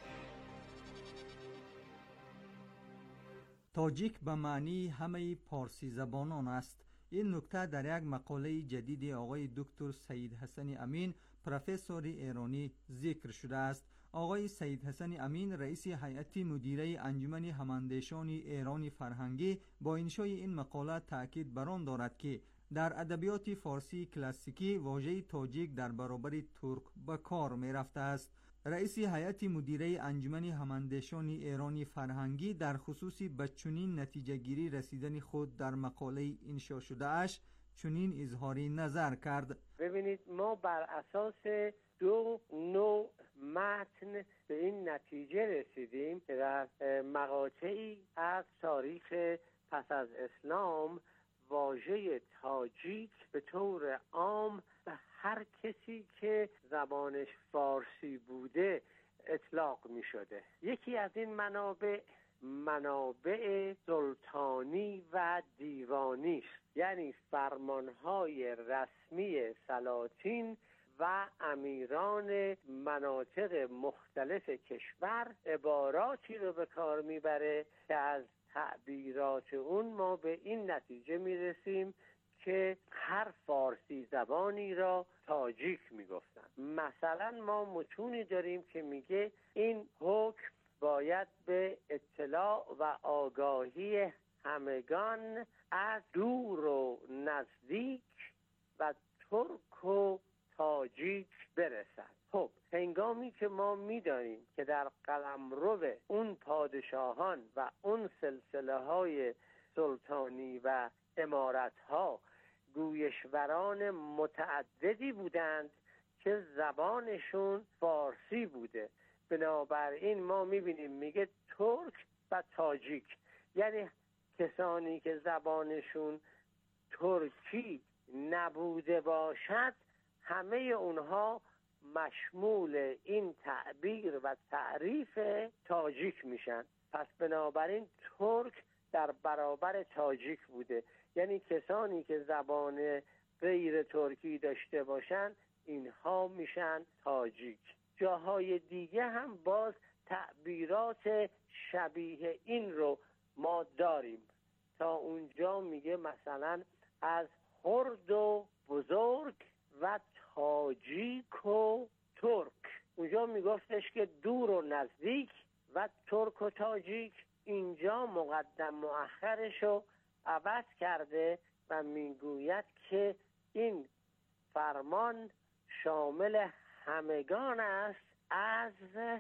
تاجیک به معنی همه پارسی زبانان است. این نکته در یک مقاله جدید آقای دکتر سید حسن امین پروفسور ایرانی ذکر شده است. آقای سید حسن امین رئیس هیئت مدیره انجمن هماندیشان ایرانی فرهنگی با انشای این مقاله تاکید بر آن دارد که در ادبیات فارسی کلاسیکی واژه تاجیک در برابر ترک به کار می رفته است. رئیس هیئت مدیره انجمن هماندیشان ایرانی فرهنگی در خصوص به چنین نتیجه گیری رسیدن خود در مقاله انشا شده اش چنین اظهاری نظر کرد. ببینید، ما بر اساس دو نوع متن به این نتیجه رسیدیم که در مقاطعی از تاریخ پس از اسلام واژه تاجیک به طور عام به هر کسی که زبانش فارسی بوده اطلاق می شده. یکی از این منابع منابع سلطانی و دیوانی است، یعنی فرمانهای رسمی سلاطین و امیران مناطق مختلف کشور عباراتی رو به کار میبره که از تعبیرات اون ما به این نتیجه میرسیم که هر فارسی زبانی را تاجیک میگفتن. مثلا ما متونی داریم که میگه این حکم باید به اطلاع و آگاهی همگان از دور و نزدیک و ترک و تاجیک برسد. خب هنگامی که ما میدانیم که در قلمرو اون پادشاهان و اون سلسله های سلطانی و امارت ها گویشوران متعددی بودند که زبانشون فارسی بوده، بنابراین ما میبینیم میگه ترک و تاجیک، یعنی کسانی که زبانشون ترکی نبوده باشد همه اونها مشمول این تعبیر و تعریف تاجیک میشن. پس بنابراین ترک در برابر تاجیک بوده، یعنی کسانی که زبان غیر ترکی داشته باشن اینها میشن تاجیک. جاهای دیگه هم باز تعبیرات شبیه این رو ما داریم. تا اونجا میگه مثلا از خرد و بزرگ و تاجیک و ترک. اونجا میگفتش که دور و نزدیک و ترک و تاجیک. اینجا مقدم مؤخرش رو عوض کرده و میگوید که این فرمان شامل همگان است، از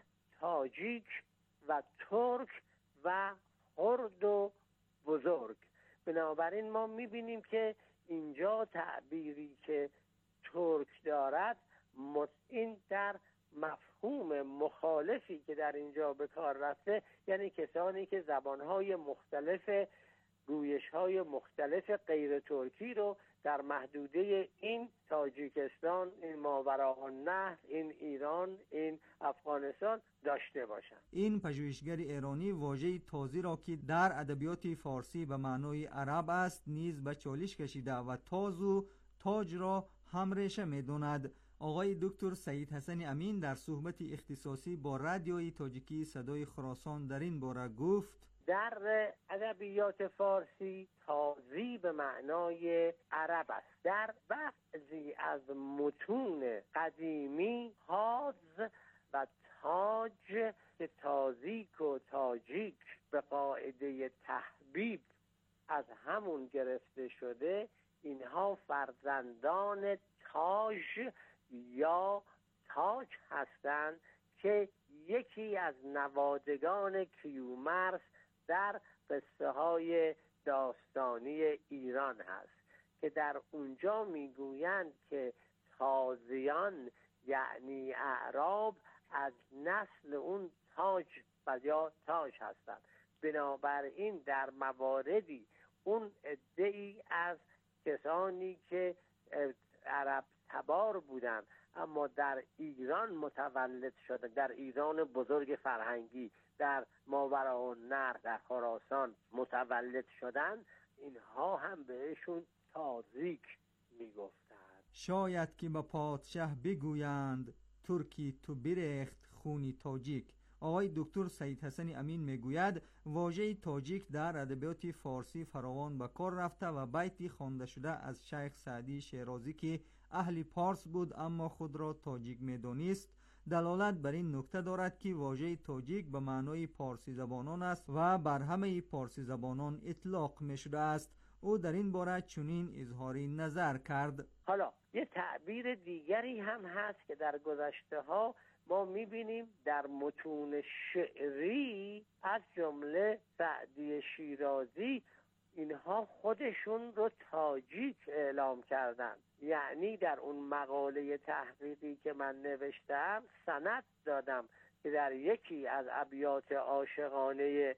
تاجیک و ترک و خرد و بزرگ. بنابراین ما میبینیم که اینجا تعبیری که ترک دارد این در مفهوم مخالفی که در اینجا به کار رفته، یعنی کسانی که زبانهای مختلف، گویشهای مختلف غیر ترکی رو در محدوده این تاجیکستان، این ماوراءالنهر، این ایران، این افغانستان داشته باشند. این پژوهشگر ایرانی واژه تازی را که در ادبیات فارسی به معنای عرب است نیز به چالش کشیده و تاز و تاج را هم ریشه می‌داند. آقای دکتر سعید حسن امین در صحبت اختصاصی با رادیوی تاجیکی صدای خراسان در این باره گفت: در ادبیات فارسی تازی به معنای عرب است. در بعضی از متون قدیمی هاز و تاج که تازیک و تاجیک به قاعده تحبیب از همون گرفته شده، اینها فرزندان تاج یا تاج هستند که یکی از نوادگان کیومرث در قصه های داستانی ایران هست که در اونجا میگویند که تازیان یعنی اعراب از نسل اون تاج و یا تاج هستند. بنابراین در مواردی اون عده‌ای از کسانی که عرب تبار بودند اما در ایران متولد شده، در ایران بزرگ فرهنگی، در ماوراءالنهر، در خراسان متولد شدن، اینها هم بهشون تازیک میگفتند. شاید که به پادشه بگویند ترکی تو بریخت خونی تاجیک. آقای دکتر سعید حسن امین میگوید واژه تاجیک در ادبیات فارسی فراوان به کار رفته و بیتی خوانده شده از شیخ سعدی شیرازی که اهل پارس بود اما خود را تاجیک میدانست دلالت بر این نکته دارد که واژه تاجیک به معنای پارسی زبانان است و بر همه پارسی زبانان اطلاق می شده است. او در این باره چنین اظهاری نظر کرد: حالا یه تعبیر دیگری هم هست که در گذشته ها ما میبینیم در متون شعری از جمله سعدی شیرازی، اینها خودشون رو تاجیک اعلام کردن. یعنی در اون مقاله تحقیقی که من نوشتم سند دادم که در یکی از ابیات عاشقانه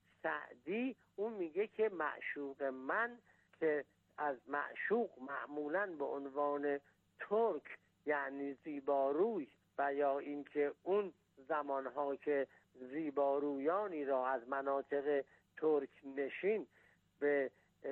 سعدی اون میگه که معشوق من، که از معشوق معمولاً به عنوان ترک یعنی زیباروی و یا اینکه اون زمانها که زیبارویانی را از مناطق ترک نشین به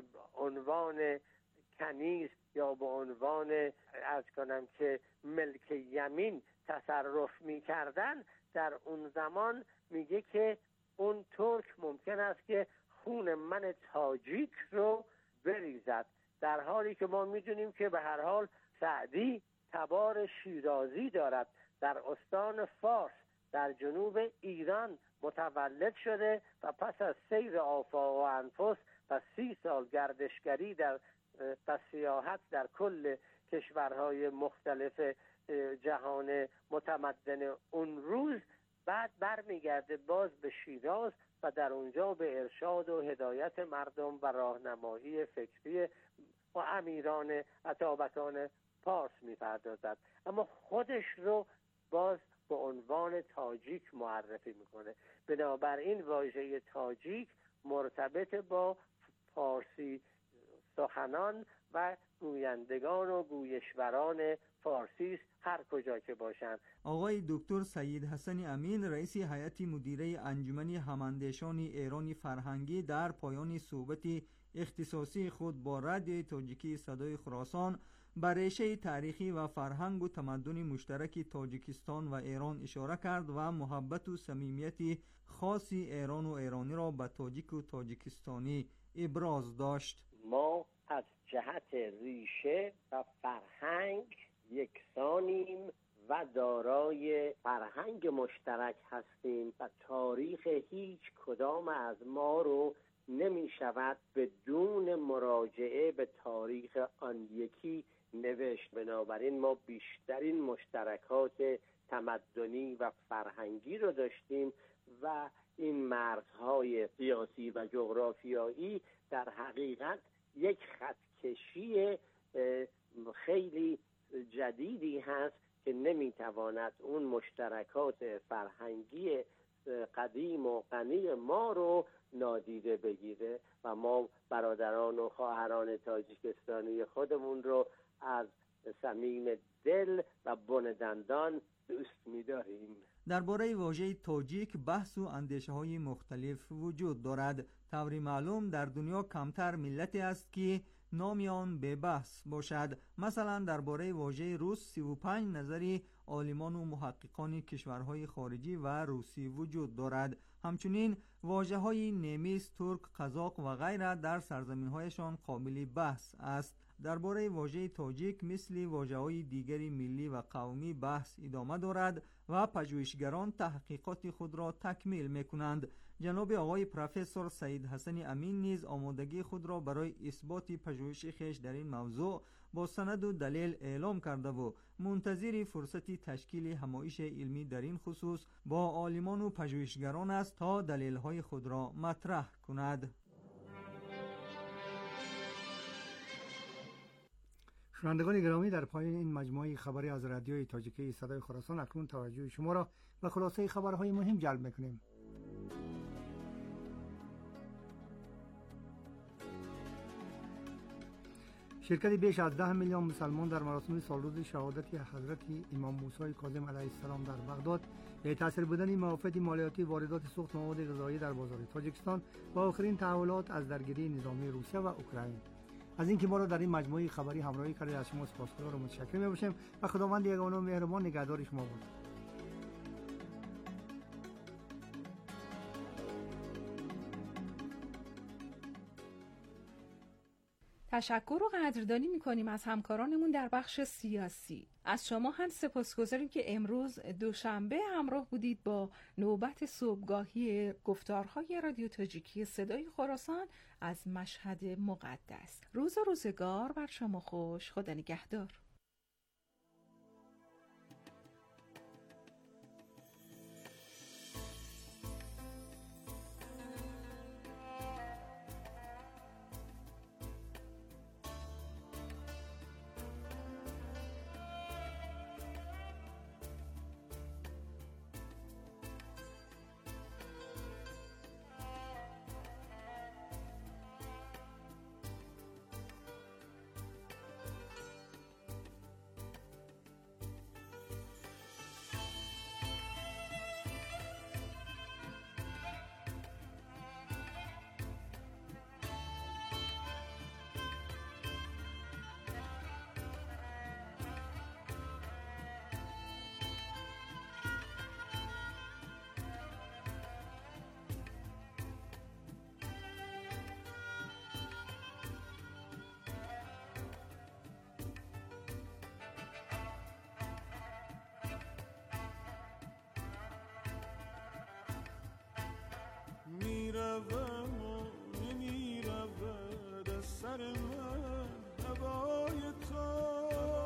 عنوان کنیز یا به عنوان از کنم که ملک یمین تصرف می کردن، در اون زمان میگه که اون ترک ممکن است که خون من تاجیک رو بریزد، در حالی که ما میدونیم که به هر حال سعدی تبار شیرازی دارد، در استان فارس در جنوب ایران متولد شده و پس از سیر آفاق و انفس و سی سال گردشگری در و سیاحت در کل کشورهای مختلف جهان متمدن اون روز، بعد برمیگرده باز به شیراز و در اونجا به ارشاد و هدایت مردم و راهنمایی فکری و امیران اتابکان پارس میپردازد، اما خودش رو باز به عنوان تاجیک معرفی میکنه. بنابراین واژه تاجیک مرتبط با فارسی سخنان و گویندگان و گویشوران فارسی است، هر کجا که باشند. آقای دکتر سید حسن امین رئیس هیئت مدیره انجمن هماندیشان ایرانی فرهنگی در پایان صحبت اختصاصی خود با رادیوی تاجیکی صدای خراسان به ریشه تاریخی و فرهنگ و تمدن مشترک تاجیکستان و ایران اشاره کرد و محبت و صمیمیت خاصی ایران و ایرانی را به تاجیک و تاجیکستانی ابراز داشت. ما از جهت ریشه و فرهنگ یکسانیم و دارای فرهنگ مشترک هستیم و تاریخ هیچ کدام از ما رو نمی شود بدون مراجعه به تاریخ آن یکی نوشت. بنابراین ما بیشترین مشترکات تمدنی و فرهنگی رو داشتیم و این مرزهای سیاسی و جغرافیایی در حقیقت یک خطکشی خیلی جدیدی هست که نمیتواند اون مشترکات فرهنگی قدیم و غنی ما رو نادیده بگیره و ما برادران و خواهران تاجیکستانی خودمون رو از صمیم دل و بن دندان دوست می‌داریم. درباره واژه تاجیک بحث و اندیشه‌های مختلف وجود دارد. طوری معلوم در دنیا کمتر ملتی است که نام آن به بحث باشد. مثلا درباره واژه روس سی و پنج نظری عالمان و محققان کشورهای خارجی و روسی وجود دارد. همچنین واژه‌های نمیس، ترک، قزاق و غیره در سرزمین‌هایشان قابل بحث است. درباره واژه تاجیک مثل واژه‌های دیگری ملی و قومی بحث ادامه دارد و پژوهشگران تحقیقات خود را تکمیل می‌کنند. جناب آقای پروفسور سید حسن امین نیز آمادگی خود را برای اثبات پژوهش خویش در این موضوع با سند و دلیل اعلام کرده و منتظر فرصت تشکیل همایش علمی در این خصوص با عالمان و پژوهشگران است تا دلیل‌های خود را مطرح کند. شنوندگان گرامی، در پایان این مجموعه خبری از رادیوی تاجیکی صدای خراسان اکنون توجه شما را به خلاصه خبرهای مهم جلب می‌کنیم. شرکت بیش از ده میلیون مسلمان در مراسم سالروز شهادت حضرت امام موسی کاظم علیه السلام در بغداد به تاثیر بودن موافقت مالیاتی واردات سوخت مواد غذایی در بازار تاجیکستان با آخرین تحولات از درگیری نظامی روسیه و اوکراین. از اینکه ما را در این مجموعه خبری همراهی کردید از شما سپاسگزار و متشکر می‌باشیم و خداوند یگانه و مهربان نگهدار شما باد. تشکر و قدردانی می‌کنیم از همکارانمون در بخش سیاسی. از شما هم سپاسگزاریم که امروز دوشنبه همراه بودید با نوبت صبحگاهی گفتارهای رادیو تاجیکی صدای خراسان از مشهد مقدس. روز و روزگار بر شما خوش. خدا نگهدار. میروم و نمیرود از سر من هوای تو،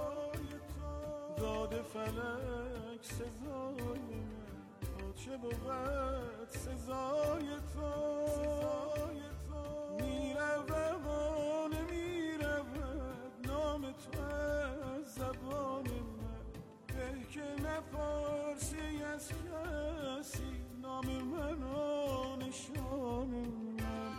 داد فلک سزای من تا چه بود سزای تو. میروم و نمیرود نام تو از زبان من، به که نپرسی از کسی نام من و نشان من.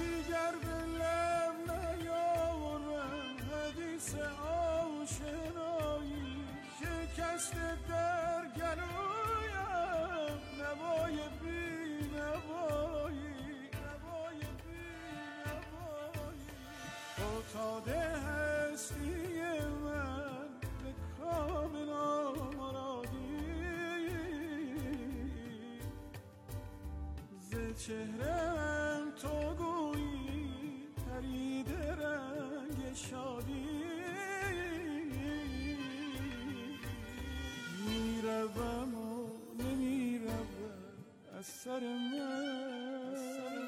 دیگر به لب نیاورم حدیث آشنایی شکست در گلویم نوای بی نوایی نوای بی نوایی فتاده هستی من به کام نامرادی ز چهرم تو گویی پرید رنگ شادی میروم و نمیروم از سر من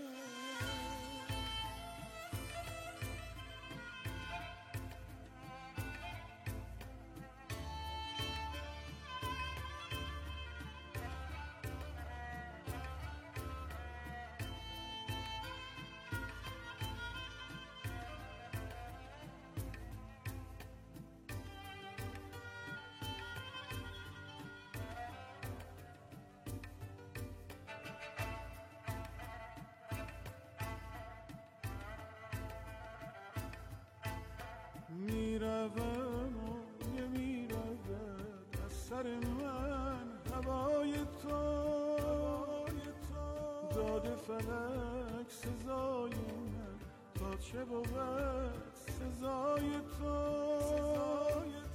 میروم و نمیروم از سر من هوای تو داده فلک سزای من تا چه بود سزای تو